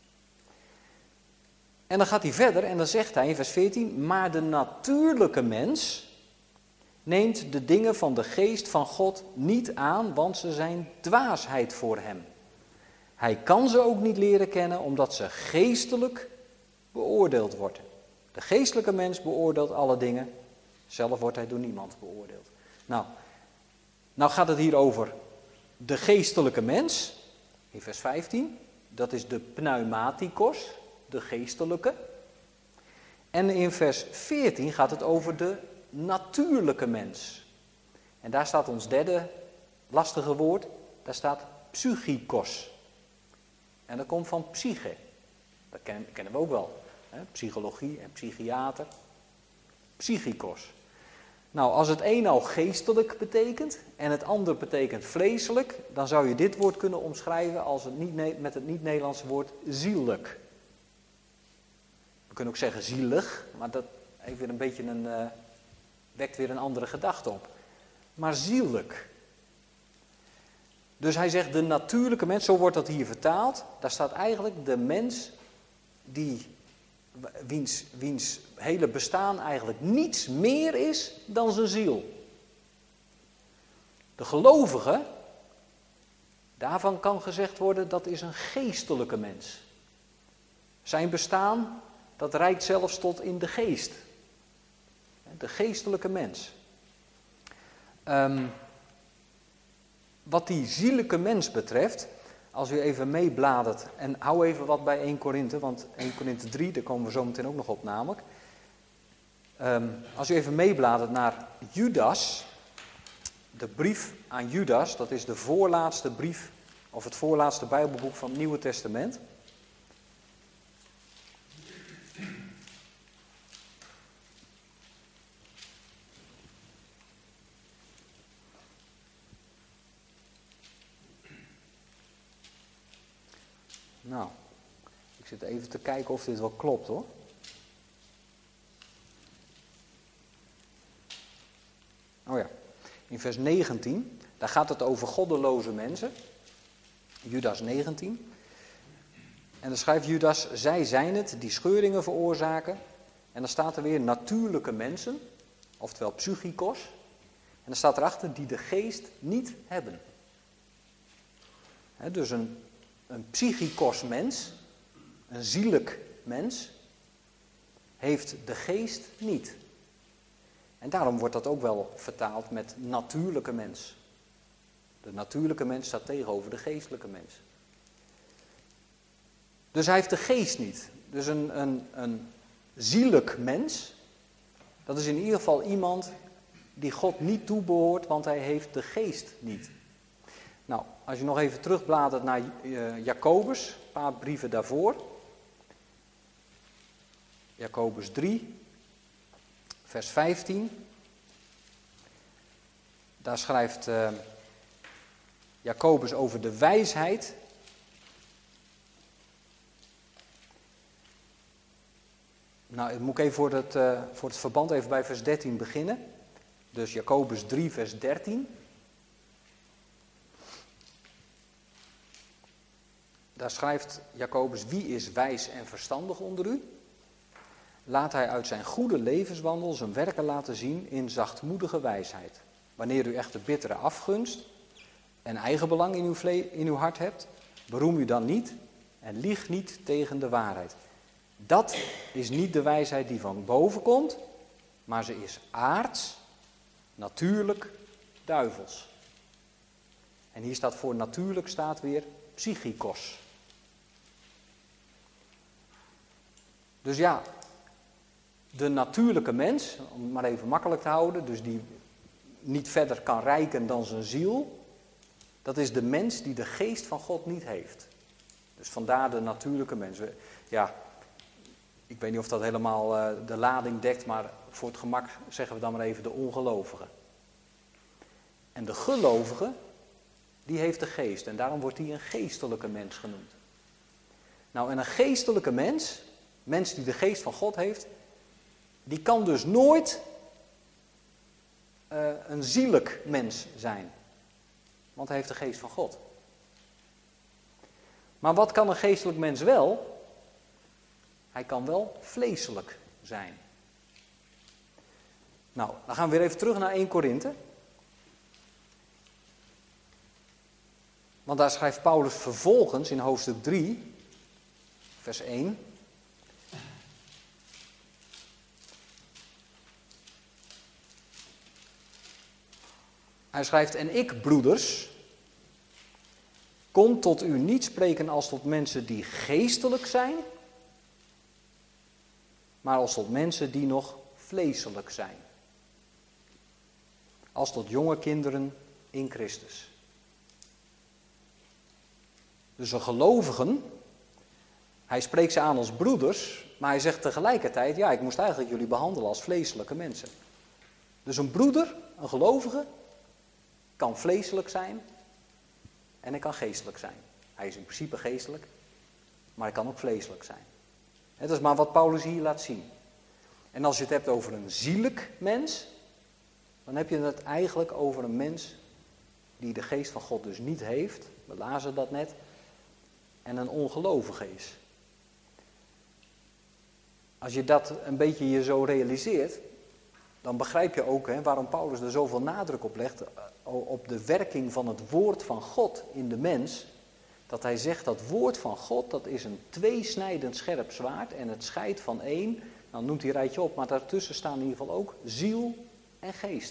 En dan gaat hij verder en dan zegt hij in vers veertien, maar de natuurlijke mens neemt de dingen van de geest van God niet aan, want ze zijn dwaasheid voor hem. Hij kan ze ook niet leren kennen, omdat ze geestelijk beoordeeld worden. De geestelijke mens beoordeelt alle dingen, zelf wordt hij door niemand beoordeeld. Nou, nou gaat het hier over de geestelijke mens, in vers vijftien, dat is de pneumatikos, de geestelijke. En in vers veertien gaat het over de natuurlijke mens. En daar staat ons derde lastige woord, daar staat psychikos. En dat komt van psyche, dat ken, kennen we ook wel, hè? Psychologie en psychiater. Psychikos. Nou, als het een al geestelijk betekent en het ander betekent vleeselijk, dan zou je dit woord kunnen omschrijven als het niet, met het niet-Nederlandse woord zielelijk. We kunnen ook zeggen zielig, maar dat heeft weer een beetje een, uh, wekt weer een andere gedachte op. Maar zielelijk. Dus hij zegt de natuurlijke mens, zo wordt dat hier vertaald. Daar staat eigenlijk de mens die, wiens, wiens hele bestaan eigenlijk niets meer is dan zijn ziel. De gelovige, daarvan kan gezegd worden dat is een geestelijke mens. Zijn bestaan, dat reikt zelfs tot in de geest. De geestelijke mens. Um, wat die zielijke mens betreft, als u even meebladert, en hou even wat bij Eerste Korinthe, want Eerste Korinthe drie, daar komen we zo meteen ook nog op namelijk. Um, als u even meebladert naar Judas, de brief aan Judas, dat is de voorlaatste brief, of het voorlaatste Bijbelboek van het Nieuwe Testament. Nou, ik zit even te kijken of dit wel klopt hoor. Oh ja, in vers negentien, daar gaat het over goddeloze mensen. Judas negentien. En dan schrijft Judas, zij zijn het die scheuringen veroorzaken. En dan staat er weer natuurlijke mensen, oftewel psychikos. En dan staat erachter die de geest niet hebben. He, dus een... Een psychikos mens, een zielig mens, heeft de geest niet. En daarom wordt dat ook wel vertaald met natuurlijke mens. De natuurlijke mens staat tegenover de geestelijke mens. Dus hij heeft de geest niet. Dus een, een, een zielig mens, dat is in ieder geval iemand die God niet toebehoort, want hij heeft de geest niet. Nou, als je nog even terugbladert naar uh, Jacobus, een paar brieven daarvoor. Jacobus drie, vers vijftien. Daar schrijft uh, Jacobus over de wijsheid. Nou, ik moet even voor het, uh, voor het verband even bij vers dertien beginnen. Dus Jacobus drie, vers dertien. Daar schrijft Jacobus, wie is wijs en verstandig onder u? Laat hij uit zijn goede levenswandel zijn werken laten zien in zachtmoedige wijsheid. Wanneer u echter bittere afgunst en eigenbelang in uw, vle- in uw hart hebt, beroem u dan niet en lieg niet tegen de waarheid. Dat is niet de wijsheid die van boven komt, maar ze is aards, natuurlijk, duivels. En hier staat voor natuurlijk staat weer psychikos. Dus ja, de natuurlijke mens, om het maar even makkelijk te houden, dus die niet verder kan reiken dan zijn ziel, dat is de mens die de geest van God niet heeft. Dus vandaar de natuurlijke mens. Ja, ik weet niet of dat helemaal uh, de lading dekt, maar voor het gemak zeggen we dan maar even de ongelovige. En de gelovige, die heeft de geest en daarom wordt hij een geestelijke mens genoemd. Nou, en een geestelijke mens, mens die de geest van God heeft, die kan dus nooit uh, een zielig mens zijn. Want hij heeft de geest van God. Maar wat kan een geestelijk mens wel? Hij kan wel vleeselijk zijn. Nou, dan gaan we weer even terug naar Eerste Korinthe. Want daar schrijft Paulus vervolgens in hoofdstuk drie, vers één. Hij schrijft, en ik, broeders, kon tot u niet spreken als tot mensen die geestelijk zijn, maar als tot mensen die nog vleeselijk zijn. Als tot jonge kinderen in Christus. Dus een gelovigen, hij spreekt ze aan als broeders, maar hij zegt tegelijkertijd, ja, ik moest eigenlijk jullie behandelen als vleeselijke mensen. Dus een broeder, een gelovige, kan vleeselijk zijn en hij kan geestelijk zijn. Hij is in principe geestelijk, maar hij kan ook vleeselijk zijn. Dat is maar wat Paulus hier laat zien. En als je het hebt over een zielig mens, dan heb je het eigenlijk over een mens die de geest van God dus niet heeft. We lazen dat net. En een ongelovige is. Als je dat een beetje je zo realiseert, dan begrijp je ook hè, waarom Paulus er zoveel nadruk op legt, op de werking van het woord van God in de mens. Dat hij zegt dat woord van God, dat is een tweesnijdend scherp zwaard en het scheidt van één, dan noemt hij een rijtje op, maar daartussen staan in ieder geval ook ziel en geest.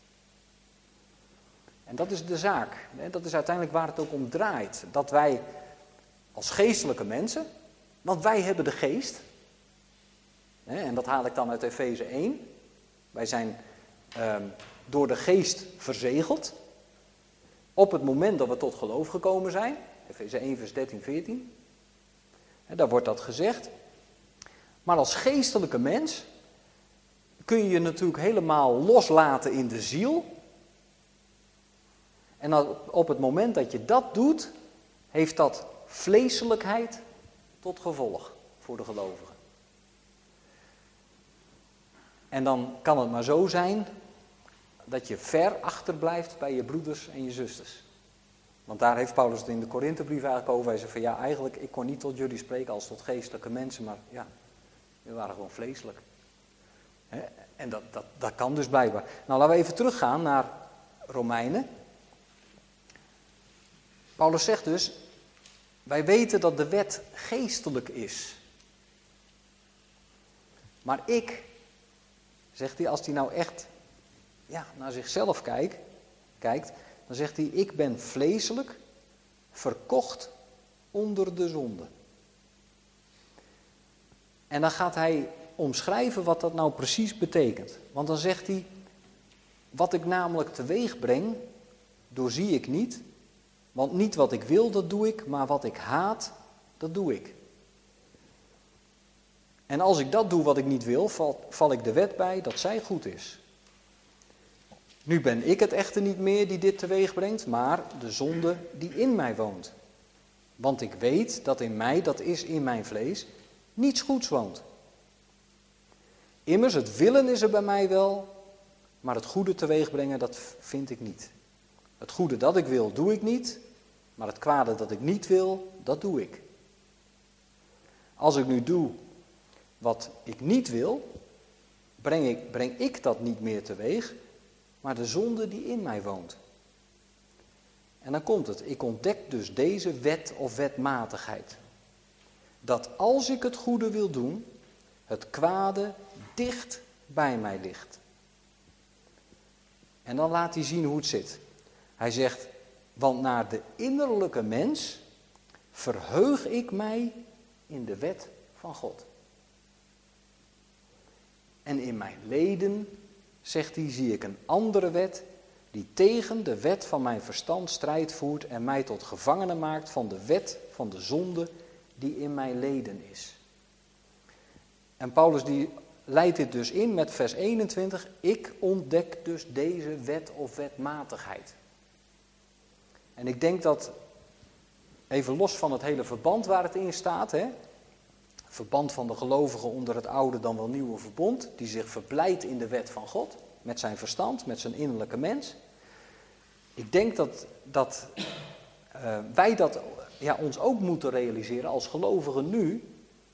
En dat is de zaak, hè, dat is uiteindelijk waar het ook om draait. Dat wij als geestelijke mensen, want wij hebben de geest, hè, en dat haal ik dan uit Efeze één, wij zijn uh, door de geest verzegeld, op het moment dat we tot geloof gekomen zijn, Efeze één vers dertien, veertien, hè, daar wordt dat gezegd. Maar als geestelijke mens kun je je natuurlijk helemaal loslaten in de ziel. En op het moment dat je dat doet, heeft dat vleeselijkheid tot gevolg voor de gelovigen. En dan kan het maar zo zijn dat je ver achterblijft bij je broeders en je zusters. Want daar heeft Paulus het in de Korinthebrief eigenlijk over. Hij zei van ja, eigenlijk, ik kon niet tot jullie spreken als tot geestelijke mensen, maar ja, we waren gewoon vleeselijk. He? En dat, dat, dat kan dus blijkbaar. Nou, laten we even teruggaan naar Romeinen. Paulus zegt dus, wij weten dat de wet geestelijk is. Maar ik, zegt hij, als hij nou echt ja, naar zichzelf kijkt, kijkt, dan zegt hij, ik ben vleeselijk, verkocht onder de zonde. En dan gaat hij omschrijven wat dat nou precies betekent. Want dan zegt hij, wat ik namelijk teweeg breng, doorzie ik niet. Want niet wat ik wil, dat doe ik, maar wat ik haat, dat doe ik. En als ik dat doe wat ik niet wil, val, val ik de wet bij dat zij goed is. Nu ben ik het echter niet meer die dit teweeg brengt, maar de zonde die in mij woont. Want ik weet dat in mij, dat is in mijn vlees, niets goeds woont. Immers, het willen is er bij mij wel, maar het goede teweeg brengen, dat vind ik niet. Het goede dat ik wil, doe ik niet, maar het kwade dat ik niet wil, dat doe ik. Als ik nu doe wat ik niet wil, breng ik, breng ik dat niet meer teweeg, maar de zonde die in mij woont. En dan komt het, ik ontdek dus deze wet of wetmatigheid. Dat als ik het goede wil doen, het kwade dicht bij mij ligt. En dan laat hij zien hoe het zit. Hij zegt, want naar de innerlijke mens verheug ik mij in de wet van God. En in mijn leden, zegt hij, zie ik een andere wet die tegen de wet van mijn verstand strijd voert en mij tot gevangene maakt van de wet van de zonde die in mijn leden is. En Paulus die leidt dit dus in met vers eenentwintig, ik ontdek dus deze wet of wetmatigheid. En ik denk dat, even los van het hele verband waar het in staat, hè, verband van de gelovigen onder het oude dan wel nieuwe verbond, die zich verblijdt in de wet van God, met zijn verstand, met zijn innerlijke mens. Ik denk dat, dat uh, wij dat ja, ons ook moeten realiseren als gelovigen nu,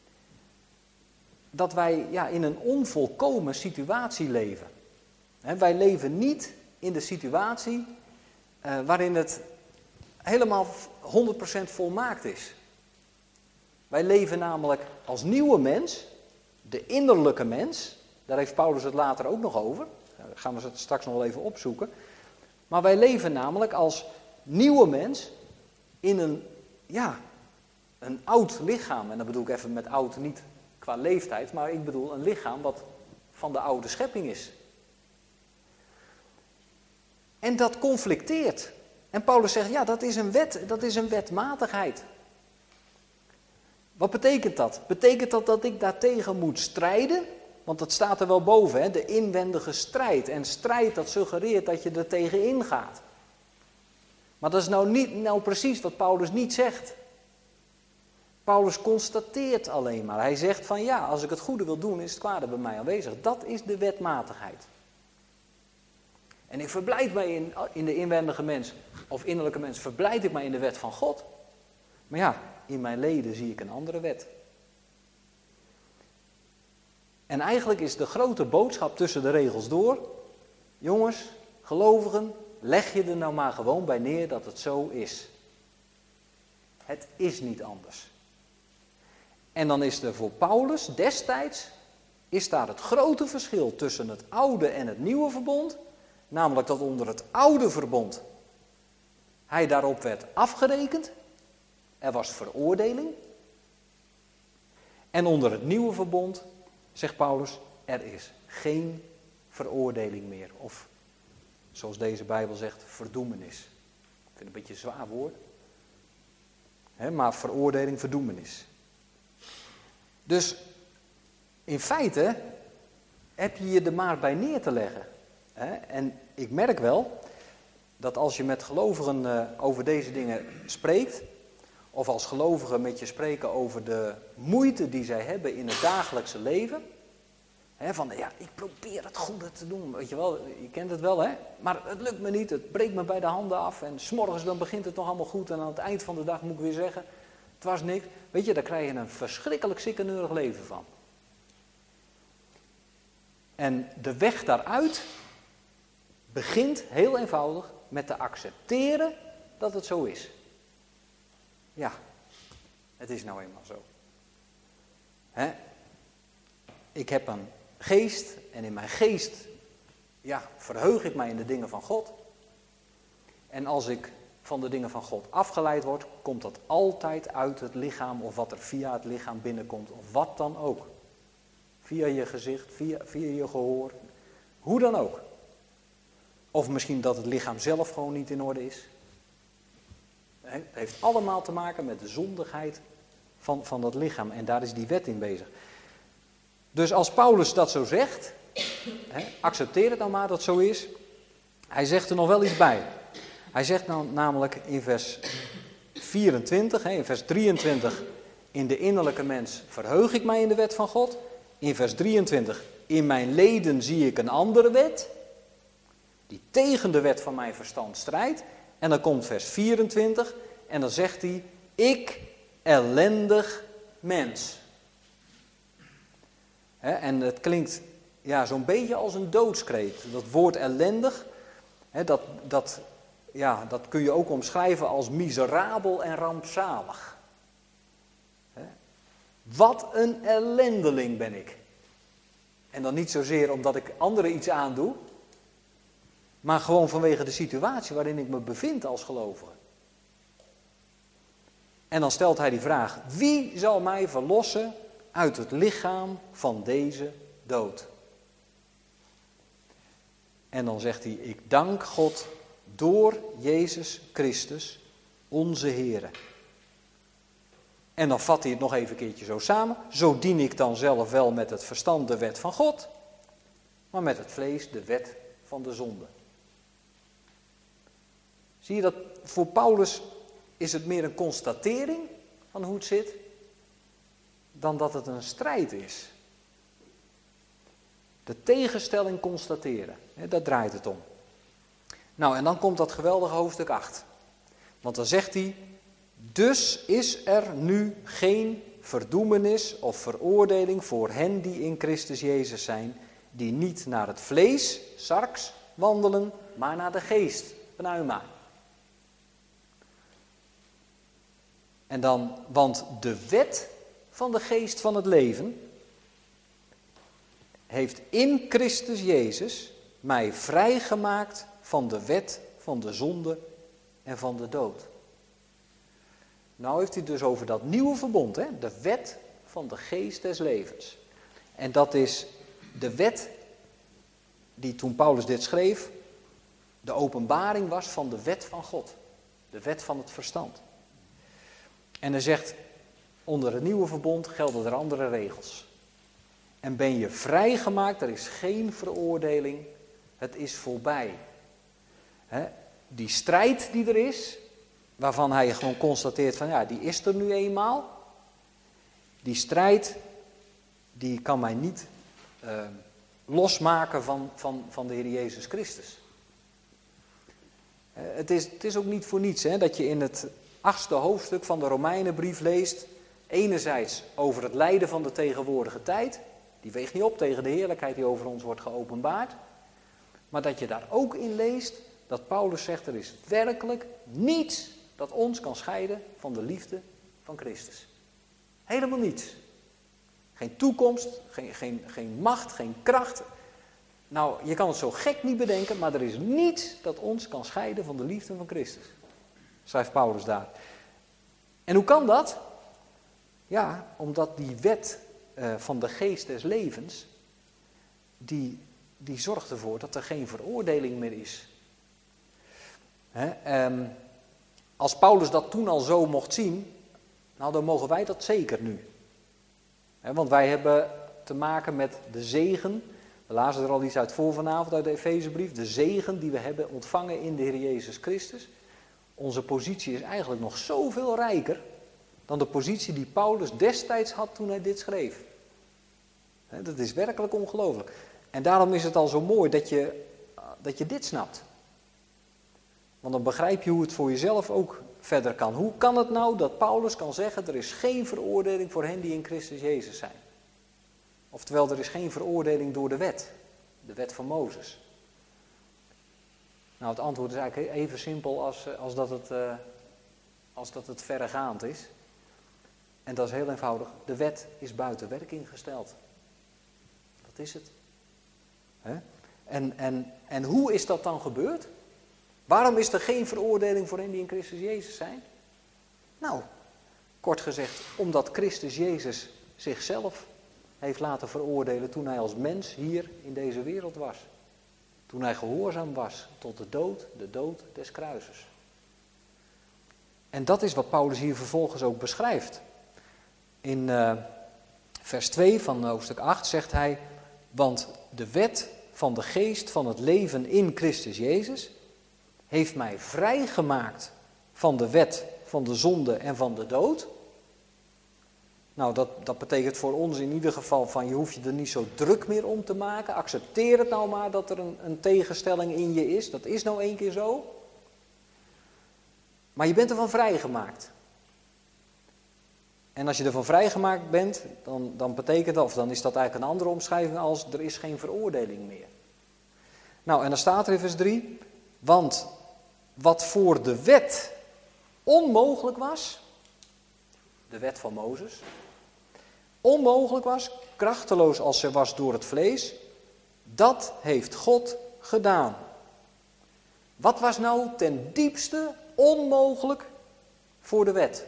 dat wij ja, in een onvolkomen situatie leven. He, wij leven niet in de situatie uh, waarin het helemaal honderd procent volmaakt is. Wij leven namelijk als nieuwe mens, de innerlijke mens, daar heeft Paulus het later ook nog over, daar gaan we het straks nog wel even opzoeken. Maar wij leven namelijk als nieuwe mens in een, ja, een oud lichaam. En dan bedoel ik even met oud niet qua leeftijd, maar ik bedoel een lichaam wat van de oude schepping is. En dat conflicteert. En Paulus zegt, ja, dat is een wet, dat is een wetmatigheid. Wat betekent dat? Betekent dat dat ik daartegen moet strijden? Want dat staat er wel boven, hè? De inwendige strijd. En strijd, dat suggereert dat je er tegenin gaat. Maar dat is nou, niet, nou precies wat Paulus niet zegt. Paulus constateert alleen maar. Hij zegt van ja, als ik het goede wil doen, is het kwade bij mij aanwezig. Dat is de wetmatigheid. En ik verblijd mij in, in de inwendige mens, of innerlijke mens, verblijd ik mij in de wet van God. Maar ja, in mijn leden zie ik een andere wet. En eigenlijk is de grote boodschap tussen de regels door, jongens, gelovigen, leg je er nou maar gewoon bij neer dat het zo is. Het is niet anders. En dan is er voor Paulus destijds, is daar het grote verschil tussen het oude en het nieuwe verbond. Namelijk dat onder het oude verbond hij daarop werd afgerekend. Er was veroordeling. En onder het nieuwe verbond, zegt Paulus, er is geen veroordeling meer. Of zoals deze Bijbel zegt, verdoemenis. Ik vind het een beetje een zwaar woord. He, maar veroordeling, verdoemenis. Dus in feite heb je je er maar bij neer te leggen. He, en ik merk wel dat als je met gelovigen uh, over deze dingen spreekt, of als gelovigen met je spreken over de moeite die zij hebben in het dagelijkse leven. Hè, van ja, ik probeer het goede te doen, weet je wel, je kent het wel, hè. Maar het lukt me niet, het breekt me bij de handen af. En 's morgens dan begint het nog allemaal goed en aan het eind van de dag moet ik weer zeggen, het was niks. Weet je, daar krijg je een verschrikkelijk ziekeneurig leven van. En de weg daaruit begint heel eenvoudig met te accepteren dat het zo is. Ja, het is nou eenmaal zo. Hè? Ik heb een geest en in mijn geest ja, verheug ik mij in de dingen van God. En als ik van de dingen van God afgeleid word, komt dat altijd uit het lichaam of wat er via het lichaam binnenkomt of wat dan ook. Via je gezicht, via, via je gehoor, hoe dan ook. Of misschien dat het lichaam zelf gewoon niet in orde is. Het heeft allemaal te maken met de zondigheid van, van dat lichaam. En daar is die wet in bezig. Dus als Paulus dat zo zegt, hè, accepteer het nou maar dat het zo is. Hij zegt er nog wel iets bij. Hij zegt nou, namelijk in vers vierentwintig, hè, in vers drieëntwintig, in de innerlijke mens verheug ik mij in de wet van God. In vers drieëntwintig, in mijn leden zie ik een andere wet, die tegen de wet van mijn verstand strijdt. En dan komt vers vierentwintig en dan zegt hij, ik ellendig mens. He, en het klinkt ja, zo'n beetje als een doodskreet. Dat woord ellendig, he, dat, dat, ja, dat kun je ook omschrijven als miserabel en rampzalig. He, wat een ellendeling ben ik. En dan niet zozeer omdat ik anderen iets aandoe, maar gewoon vanwege de situatie waarin ik me bevind als gelovige. En dan stelt hij die vraag, wie zal mij verlossen uit het lichaam van deze dood? En dan zegt hij, ik dank God door Jezus Christus, onze Heere. En dan vat hij het nog even een keertje zo samen. Zo dien ik dan zelf wel met het verstand de wet van God, maar met het vlees de wet van de zonde. Zie je dat voor Paulus is het meer een constatering van hoe het zit, dan dat het een strijd is. De tegenstelling constateren, hè, daar draait het om. Nou, en dan komt dat geweldige hoofdstuk acht. Want dan zegt hij, dus is er nu geen verdoemenis of veroordeling voor hen die in Christus Jezus zijn, die niet naar het vlees, sarx, wandelen, maar naar de geest, pneuma. En dan, want de wet van de geest van het leven heeft in Christus Jezus mij vrijgemaakt van de wet van de zonde en van de dood. Nou heeft hij het dus over dat nieuwe verbond, hè? De wet van de geest des levens. En dat is de wet die toen Paulus dit schreef, de openbaring was van de wet van God. De wet van het verstand. En hij zegt, onder het nieuwe verbond gelden er andere regels. en ben je vrijgemaakt. Er is geen veroordeling. Het is voorbij. He, die strijd die er is, waarvan hij gewoon constateert van ja, die is er nu eenmaal. Die strijd, die kan mij niet uh, losmaken van, van, van de Heer Jezus Christus. Uh, het, is, het is ook niet voor niets hè, dat je in het achtste hoofdstuk van de Romeinenbrief leest, enerzijds over het lijden van de tegenwoordige tijd, die weegt niet op tegen de heerlijkheid die over ons wordt geopenbaard, maar dat je daar ook in leest dat Paulus zegt, er is werkelijk niets dat ons kan scheiden van de liefde van Christus. Helemaal niets. Geen toekomst, geen, geen, geen macht, geen kracht. Nou, je kan het zo gek niet bedenken, maar er is niets dat ons kan scheiden van de liefde van Christus. Schrijft Paulus daar. En hoe kan dat? Ja, omdat die wet uh, van de geest des levens, die, die zorgt ervoor dat er geen veroordeling meer is. He, um, als Paulus dat toen al zo mocht zien, nou dan mogen wij dat zeker nu. He, want wij hebben te maken met de zegen, we lazen er al iets uit voor vanavond uit de Efezebrief, de zegen die we hebben ontvangen in de Heer Jezus Christus. Onze positie is eigenlijk nog zoveel rijker dan de positie die Paulus destijds had toen hij dit schreef. He, dat is werkelijk ongelooflijk. En daarom is het al zo mooi dat je, dat je dit snapt. Want dan begrijp je hoe het voor jezelf ook verder kan. Hoe kan het nou dat Paulus kan zeggen, er is geen veroordeling voor hen die in Christus Jezus zijn? Oftewel, er is geen veroordeling door de wet. De wet van Mozes. Nou, het antwoord is eigenlijk even simpel als, als, dat, het, uh, als dat het verregaand is. En dat is heel eenvoudig. De wet is buiten werking gesteld. Dat is het. He? En, en, en hoe is dat dan gebeurd? Waarom is er geen veroordeling voor hen die in Christus Jezus zijn? Nou, kort gezegd, omdat Christus Jezus zichzelf heeft laten veroordelen toen hij als mens hier in deze wereld was. Toen hij gehoorzaam was tot de dood, de dood des kruises. En dat is wat Paulus hier vervolgens ook beschrijft. In uh, vers twee van hoofdstuk acht zegt hij, want de wet van de geest van het leven in Christus Jezus heeft mij vrijgemaakt van de wet van de zonde en van de dood. Nou, dat, dat betekent voor ons in ieder geval van je hoeft je er niet zo druk meer om te maken. Accepteer het nou maar dat er een, een tegenstelling in je is. Dat is nou één keer zo. Maar je bent ervan vrijgemaakt. En als je ervan vrijgemaakt bent, dan, dan betekent dat, of dan is dat eigenlijk een andere omschrijving als er is geen veroordeling meer. Nou, en dan staat er in vers drie, want wat voor de wet onmogelijk was, de wet van Mozes, onmogelijk was, krachteloos als ze was door het vlees, dat heeft God gedaan. Wat was nou ten diepste onmogelijk voor de wet?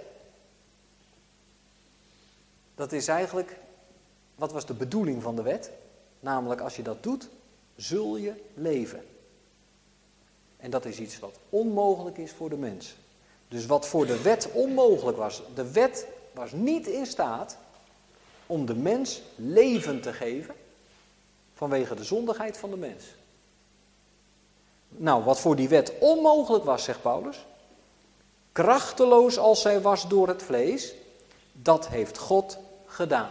Dat is eigenlijk, wat was de bedoeling van de wet? Namelijk, als je dat doet, zul je leven. En dat is iets wat onmogelijk is voor de mens. Dus wat voor de wet onmogelijk was, de wet was niet in staat om de mens leven te geven vanwege de zondigheid van de mens. Nou, wat voor die wet onmogelijk was, zegt Paulus, krachteloos als zij was door het vlees, dat heeft God gedaan.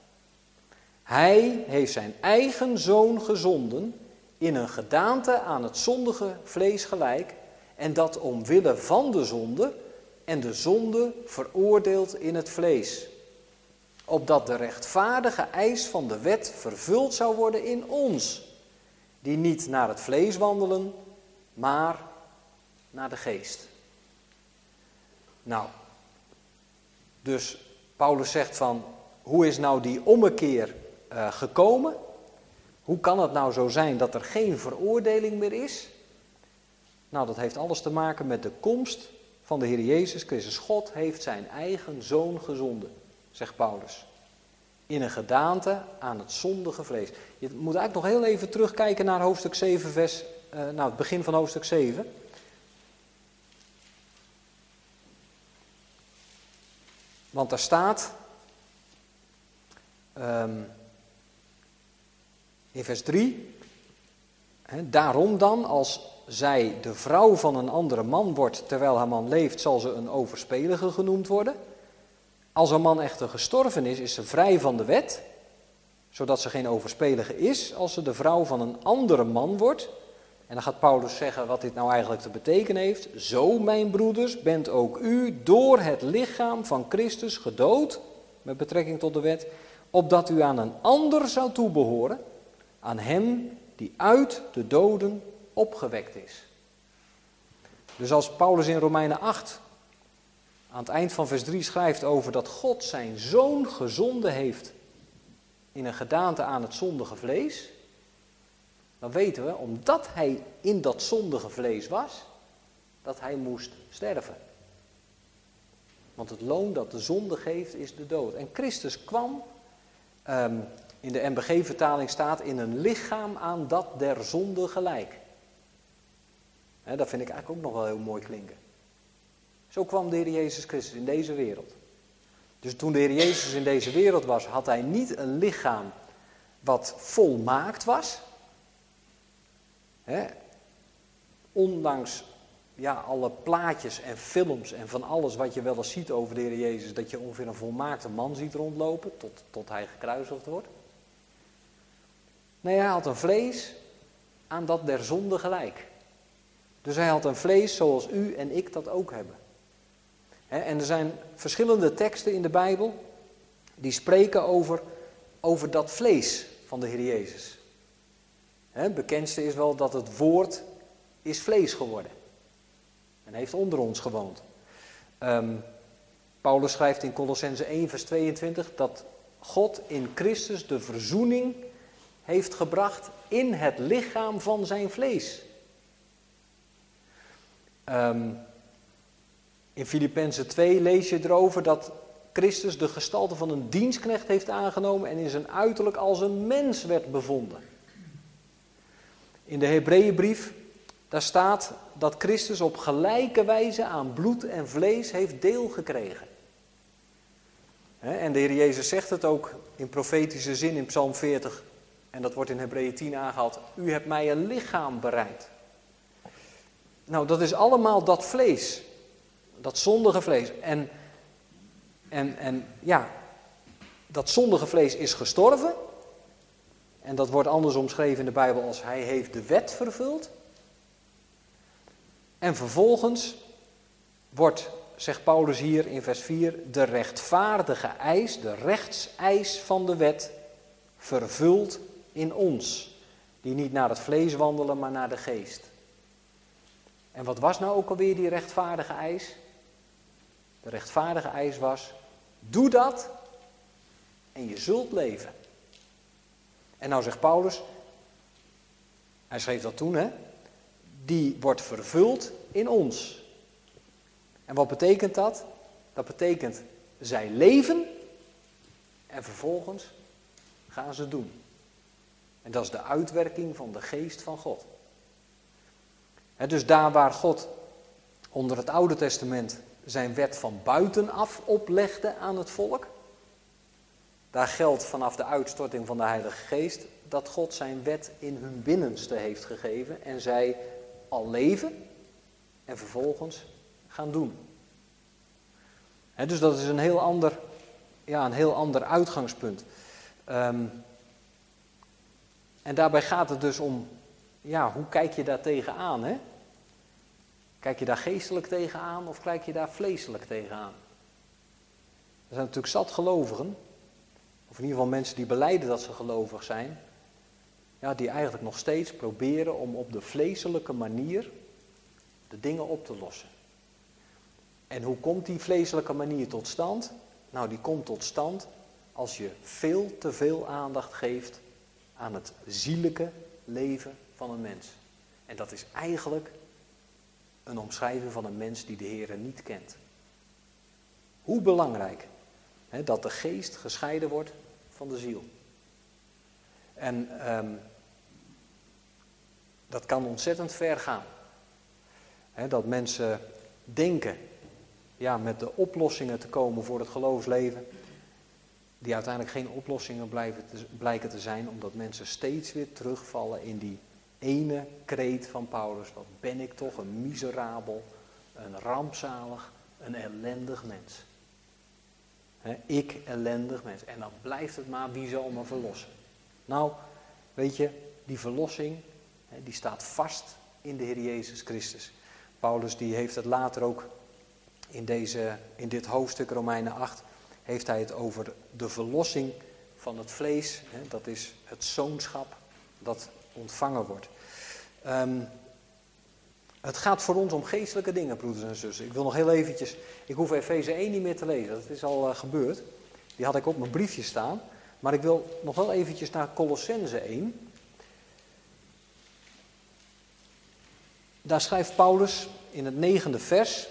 Hij heeft zijn eigen zoon gezonden in een gedaante aan het zondige vlees gelijk, en dat omwille van de zonde, en de zonde veroordeeld in het vlees. Opdat de rechtvaardige eis van de wet vervuld zou worden in ons, die niet naar het vlees wandelen, maar naar de geest. Nou, dus Paulus zegt van, hoe is nou die ommekeer uh, gekomen? Hoe kan het nou zo zijn dat er geen veroordeling meer is? Nou, dat heeft alles te maken met de komst van de Heer Jezus Christus. God heeft zijn eigen zoon gezonden, zegt Paulus. In een gedaante aan het zondige vlees. Je moet eigenlijk nog heel even terugkijken naar hoofdstuk zeven, vers, uh, nou, het begin van hoofdstuk zeven. Want daar staat, um, In vers drie, hè, daarom dan, als zij de vrouw van een andere man wordt terwijl haar man leeft, zal ze een overspelige genoemd worden. Als een man echter gestorven is, is ze vrij van de wet, zodat ze geen overspelige is als ze de vrouw van een andere man wordt. En dan gaat Paulus zeggen wat dit nou eigenlijk te betekenen heeft. Zo, mijn broeders, bent ook u door het lichaam van Christus gedood, met betrekking tot de wet, opdat u aan een ander zou toebehoren, aan hem die uit de doden opgewekt is. Dus als Paulus in Romeinen acht aan het eind van vers drie schrijft over dat God zijn zoon gezonden heeft in een gedaante aan het zondige vlees, dan weten we, omdat hij in dat zondige vlees was, dat hij moest sterven. Want het loon dat de zonde geeft is de dood. En Christus kwam, um, in de N B G-vertaling staat, in een lichaam aan dat der zonde gelijk. He, dat vind ik eigenlijk ook nog wel heel mooi klinken. Zo kwam de Heer Jezus Christus in deze wereld. Dus toen de Heer Jezus in deze wereld was, had hij niet een lichaam wat volmaakt was. He, ondanks ja, alle plaatjes en films en van alles wat je wel eens ziet over de Heer Jezus, dat je ongeveer een volmaakte man ziet rondlopen, tot, tot hij gekruisigd wordt. Nee, hij had een vlees aan dat der zonde gelijk. Dus hij had een vlees zoals u en ik dat ook hebben. He, en er zijn verschillende teksten in de Bijbel die spreken over, over dat vlees van de Heer Jezus. Het bekendste is wel dat het woord is vlees geworden. En heeft onder ons gewoond. Um, Paulus schrijft in Kolossenzen één vers tweeëntwintig dat God in Christus de verzoening heeft gebracht in het lichaam van zijn vlees. Um, in Filippenzen twee lees je erover dat Christus de gestalte van een dienstknecht heeft aangenomen en in zijn uiterlijk als een mens werd bevonden. In de Hebreeënbrief, daar staat dat Christus op gelijke wijze aan bloed en vlees heeft deel gekregen. En de Heer Jezus zegt het ook in profetische zin in Psalm veertig, en dat wordt in Hebreeën tien aangehaald, u hebt mij een lichaam bereid. Nou, dat is allemaal dat vlees, dat zondige vlees. En, en, en ja, dat zondige vlees is gestorven. En dat wordt anders omschreven in de Bijbel als hij heeft de wet vervuld. En vervolgens wordt, zegt Paulus hier in vers vier, de rechtvaardige eis, de rechtseis van de wet, vervuld in ons. Die niet naar het vlees wandelen, maar naar de geest. En wat was nou ook alweer die rechtvaardige eis? De rechtvaardige eis was, doe dat en je zult leven. En nou zegt Paulus, hij schreef dat toen, hè, die wordt vervuld in ons. En wat betekent dat? Dat betekent, zij leven en vervolgens gaan ze doen. En dat is de uitwerking van de geest van God. He, dus daar waar God onder het Oude Testament zijn wet van buitenaf oplegde aan het volk, daar geldt vanaf de uitstorting van de Heilige Geest dat God zijn wet in hun binnenste heeft gegeven en zij al leven en vervolgens gaan doen. He, dus dat is een heel ander, ja, een heel ander uitgangspunt. Um, en daarbij gaat het dus om, ja, hoe kijk je daar tegenaan, hè? Kijk je daar geestelijk tegenaan of kijk je daar vleeselijk tegenaan? Er zijn natuurlijk zat gelovigen, of in ieder geval mensen die belijden dat ze gelovig zijn, ja, die eigenlijk nog steeds proberen om op de vleeselijke manier de dingen op te lossen. En hoe komt die vleeselijke manier tot stand? Nou, die komt tot stand als je veel te veel aandacht geeft aan het zielijke leven van een mens. En dat is eigenlijk een omschrijving van een mens die de Heere niet kent. Hoe belangrijk hè, dat de geest gescheiden wordt van de ziel. En um, dat kan ontzettend ver gaan. Hè, dat mensen denken ja, met de oplossingen te komen voor het geloofsleven. die uiteindelijk geen oplossingen blijven te, blijken te zijn, omdat mensen steeds weer terugvallen in die ene kreet van Paulus. Wat ben ik toch een miserabel, een rampzalig, een ellendig mens. He, ik ellendig mens. En dan blijft het maar, wie zal me verlossen? Nou, weet je, die verlossing, he, die staat vast in de Heer Jezus Christus. Paulus die heeft het later ook in, deze, in dit hoofdstuk Romeinen acht, heeft hij het over de verlossing van het vlees. He, dat is het zoonschap dat ontvangen wordt. Um, het gaat voor ons om geestelijke dingen, broeders en zussen. Ik wil nog heel eventjes, ik hoef Efeze één niet meer te lezen, dat is al uh, gebeurd. Die had ik op mijn briefje staan. Maar ik wil nog wel eventjes naar Colossenzen één. Daar schrijft Paulus in het negende vers.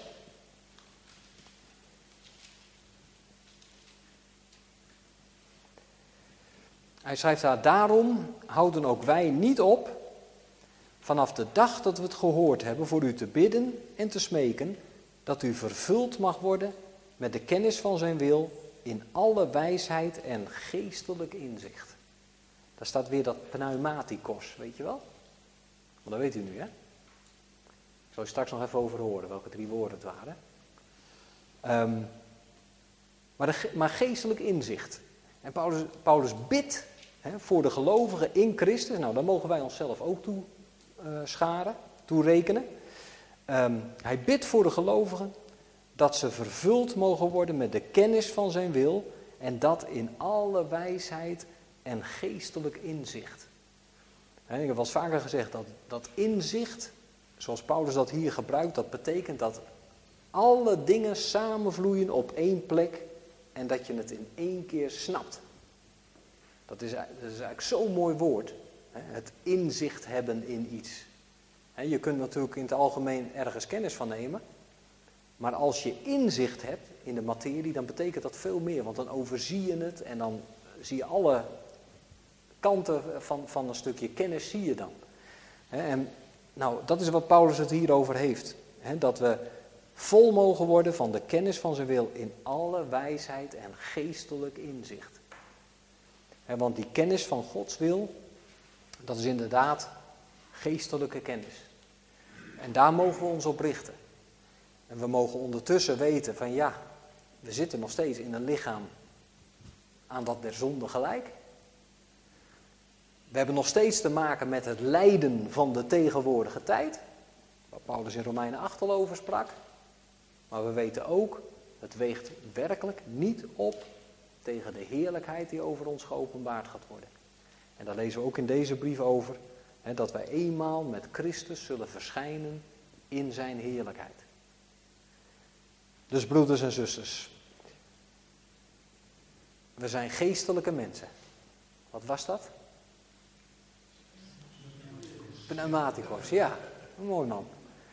Hij schrijft daar, daarom houden ook wij niet op, vanaf de dag dat we het gehoord hebben, voor u te bidden en te smeken, dat u vervuld mag worden met de kennis van zijn wil, in alle wijsheid en geestelijk inzicht. Daar staat weer dat pneumatikos, weet je wel? Want dat weet u nu, hè? Ik zal je straks nog even over horen, welke drie woorden het waren. Um, maar, de, maar geestelijk inzicht. En Paulus, Paulus bidt hè, voor de gelovigen in Christus. Nou, daar mogen wij onszelf ook toe uh, scharen, toe rekenen. Um, hij bidt voor de gelovigen dat ze vervuld mogen worden met de kennis van zijn wil. En dat in alle wijsheid en geestelijk inzicht. He, ik heb wel eens vaker gezegd dat, dat inzicht, zoals Paulus dat hier gebruikt, dat betekent dat alle dingen samenvloeien op één plek en dat je het in één keer snapt. Dat is, dat is eigenlijk zo'n mooi woord, hè? Het inzicht hebben in iets. Hè, je kunt natuurlijk in het algemeen ergens kennis van nemen, maar als je inzicht hebt in de materie, dan betekent dat veel meer, want dan overzie je het en dan zie je alle kanten van, van een stukje kennis, zie je dan. Hè, en nou, dat is wat Paulus het hierover heeft, hè, dat we vol mogen worden van de kennis van zijn wil in alle wijsheid en geestelijk inzicht. He, want die kennis van Gods wil, dat is inderdaad geestelijke kennis. En daar mogen we ons op richten. En we mogen ondertussen weten van ja, we zitten nog steeds in een lichaam aan dat der zonde gelijk. We hebben nog steeds te maken met het lijden van de tegenwoordige tijd, waar Paulus in Romeinen acht al over sprak. Maar we weten ook, het weegt werkelijk niet op tegen de heerlijkheid die over ons geopenbaard gaat worden. En daar lezen we ook in deze brief over, hè, dat wij eenmaal met Christus zullen verschijnen in zijn heerlijkheid. Dus broeders en zusters, we zijn geestelijke mensen. Wat was dat? Pneumatikos, ja, een mooi man.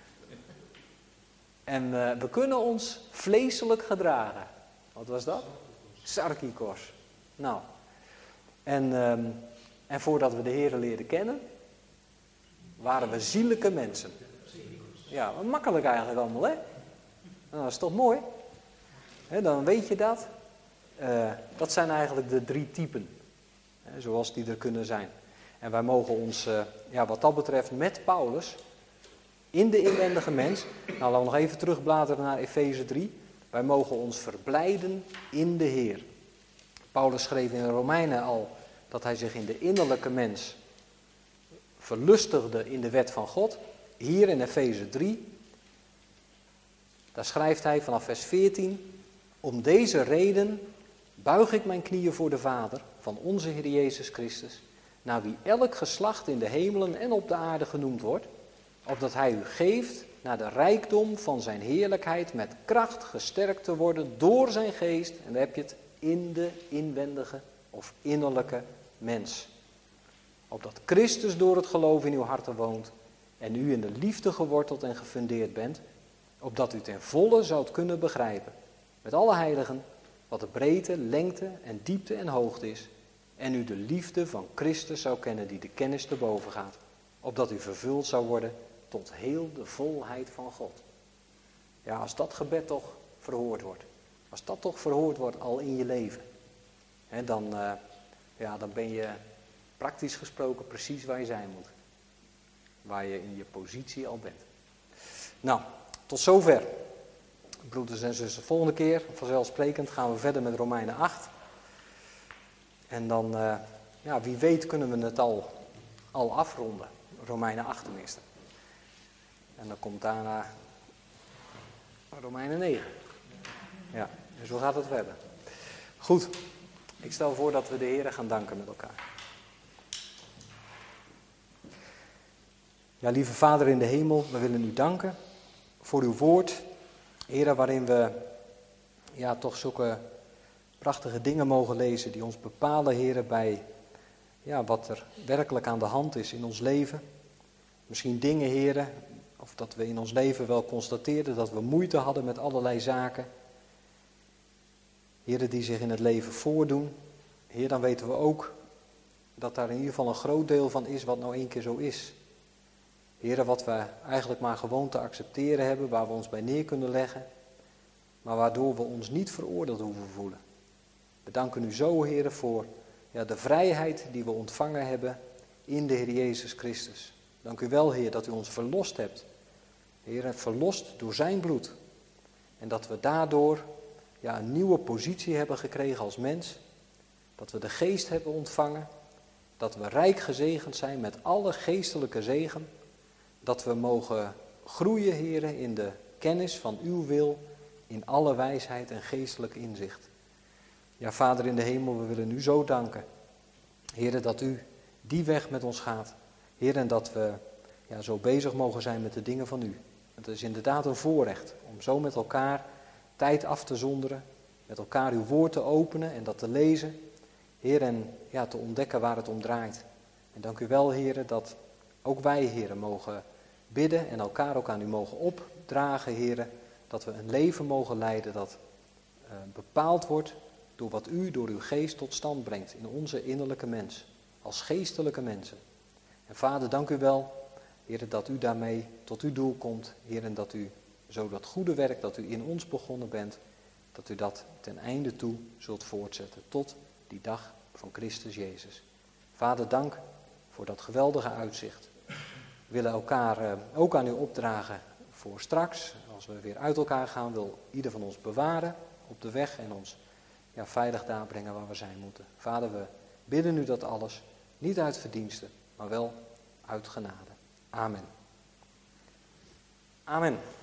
En uh, we kunnen ons vleeselijk gedragen. Wat was dat? Sarkikos. Nou, en, um, en voordat we de Heer leerden kennen, waren we zielijke mensen. Ja, makkelijk eigenlijk allemaal, hè? Nou, dat is toch mooi? He, dan weet je dat. Uh, dat zijn eigenlijk de drie typen, hè, zoals die er kunnen zijn. En wij mogen ons, uh, ja, wat dat betreft, met Paulus, in de inwendige mens, nou laten we nog even terugbladeren naar Efeze drie. Wij mogen ons verblijden in de Heer. Paulus schreef in de Romeinen al dat hij zich in de innerlijke mens verlustigde in de wet van God. Hier in Efeze drie, daar schrijft hij vanaf vers veertien. Om deze reden buig ik mijn knieën voor de Vader van onze Heer Jezus Christus, naar wie elk geslacht in de hemelen en op de aarde genoemd wordt, opdat hij u geeft naar de rijkdom van zijn heerlijkheid met kracht gesterkt te worden door zijn geest, en dan heb je het, in de inwendige of innerlijke mens. Opdat Christus door het geloof in uw harten woont en u in de liefde geworteld en gefundeerd bent, opdat u ten volle zoudt kunnen begrijpen, met alle heiligen, wat de breedte, lengte en diepte en hoogte is, en u de liefde van Christus zou kennen die de kennis te boven gaat, opdat u vervuld zou worden tot heel de volheid van God. Ja, als dat gebed toch verhoord wordt. Als dat toch verhoord wordt al in je leven. He, dan, uh, ja, dan ben je praktisch gesproken precies waar je zijn moet. Waar je in je positie al bent. Nou, tot zover. Broeders en zussen, volgende keer, vanzelfsprekend, gaan we verder met Romeinen acht. En dan, uh, ja, wie weet kunnen we het al, al afronden. Romeinen acht tenminste. En dan komt daarna Romeinen negen. Ja, dus hoe gaat het verder? Goed, ik stel voor dat we de Heere gaan danken met elkaar. Ja, lieve Vader in de hemel, we willen u danken voor uw woord. Heere, waarin we ja, toch zulke prachtige dingen mogen lezen die ons bepalen, Heere, bij ja, wat er werkelijk aan de hand is in ons leven. Misschien dingen, Heere, of dat we in ons leven wel constateerden dat we moeite hadden met allerlei zaken. Heere, die zich in het leven voordoen. Heer, dan weten we ook dat daar in ieder geval een groot deel van is wat nou één keer zo is. Heere, wat we eigenlijk maar gewoon te accepteren hebben, waar we ons bij neer kunnen leggen, maar waardoor we ons niet veroordeeld hoeven voelen. We danken u zo, Heere, voor ja, de vrijheid die we ontvangen hebben in de Heer Jezus Christus. Dank u wel, Heer, dat u ons verlost hebt. Heer, verlost door zijn bloed. En dat we daardoor ja, een nieuwe positie hebben gekregen als mens. Dat we de geest hebben ontvangen. Dat we rijk gezegend zijn met alle geestelijke zegen. Dat we mogen groeien, Heer, in de kennis van uw wil, in alle wijsheid en geestelijk inzicht. Ja, Vader in de hemel, we willen u zo danken. Heer, dat u die weg met ons gaat. Heer, en dat we ja, zo bezig mogen zijn met de dingen van u. Het is inderdaad een voorrecht om zo met elkaar tijd af te zonderen, met elkaar uw woord te openen en dat te lezen. Heer, en ja, te ontdekken waar het om draait. En dank u wel, Heer, dat ook wij, Heer, mogen bidden en elkaar ook aan u mogen opdragen, Heer, dat we een leven mogen leiden dat uh, bepaald wordt door wat u door uw geest tot stand brengt in onze innerlijke mens, als geestelijke mensen. En Vader, dank u wel, Heer, dat u daarmee tot uw doel komt, Heer, en dat u zo dat goede werk dat u in ons begonnen bent, dat u dat ten einde toe zult voortzetten tot die dag van Christus Jezus. Vader, dank voor dat geweldige uitzicht. We willen elkaar uh, ook aan u opdragen voor straks, als we weer uit elkaar gaan, wil ieder van ons bewaren op de weg en ons ja, veilig daar brengen waar we zijn moeten. Vader, we bidden u dat alles, niet uit verdiensten, maar wel uit genade. Amen. Amen.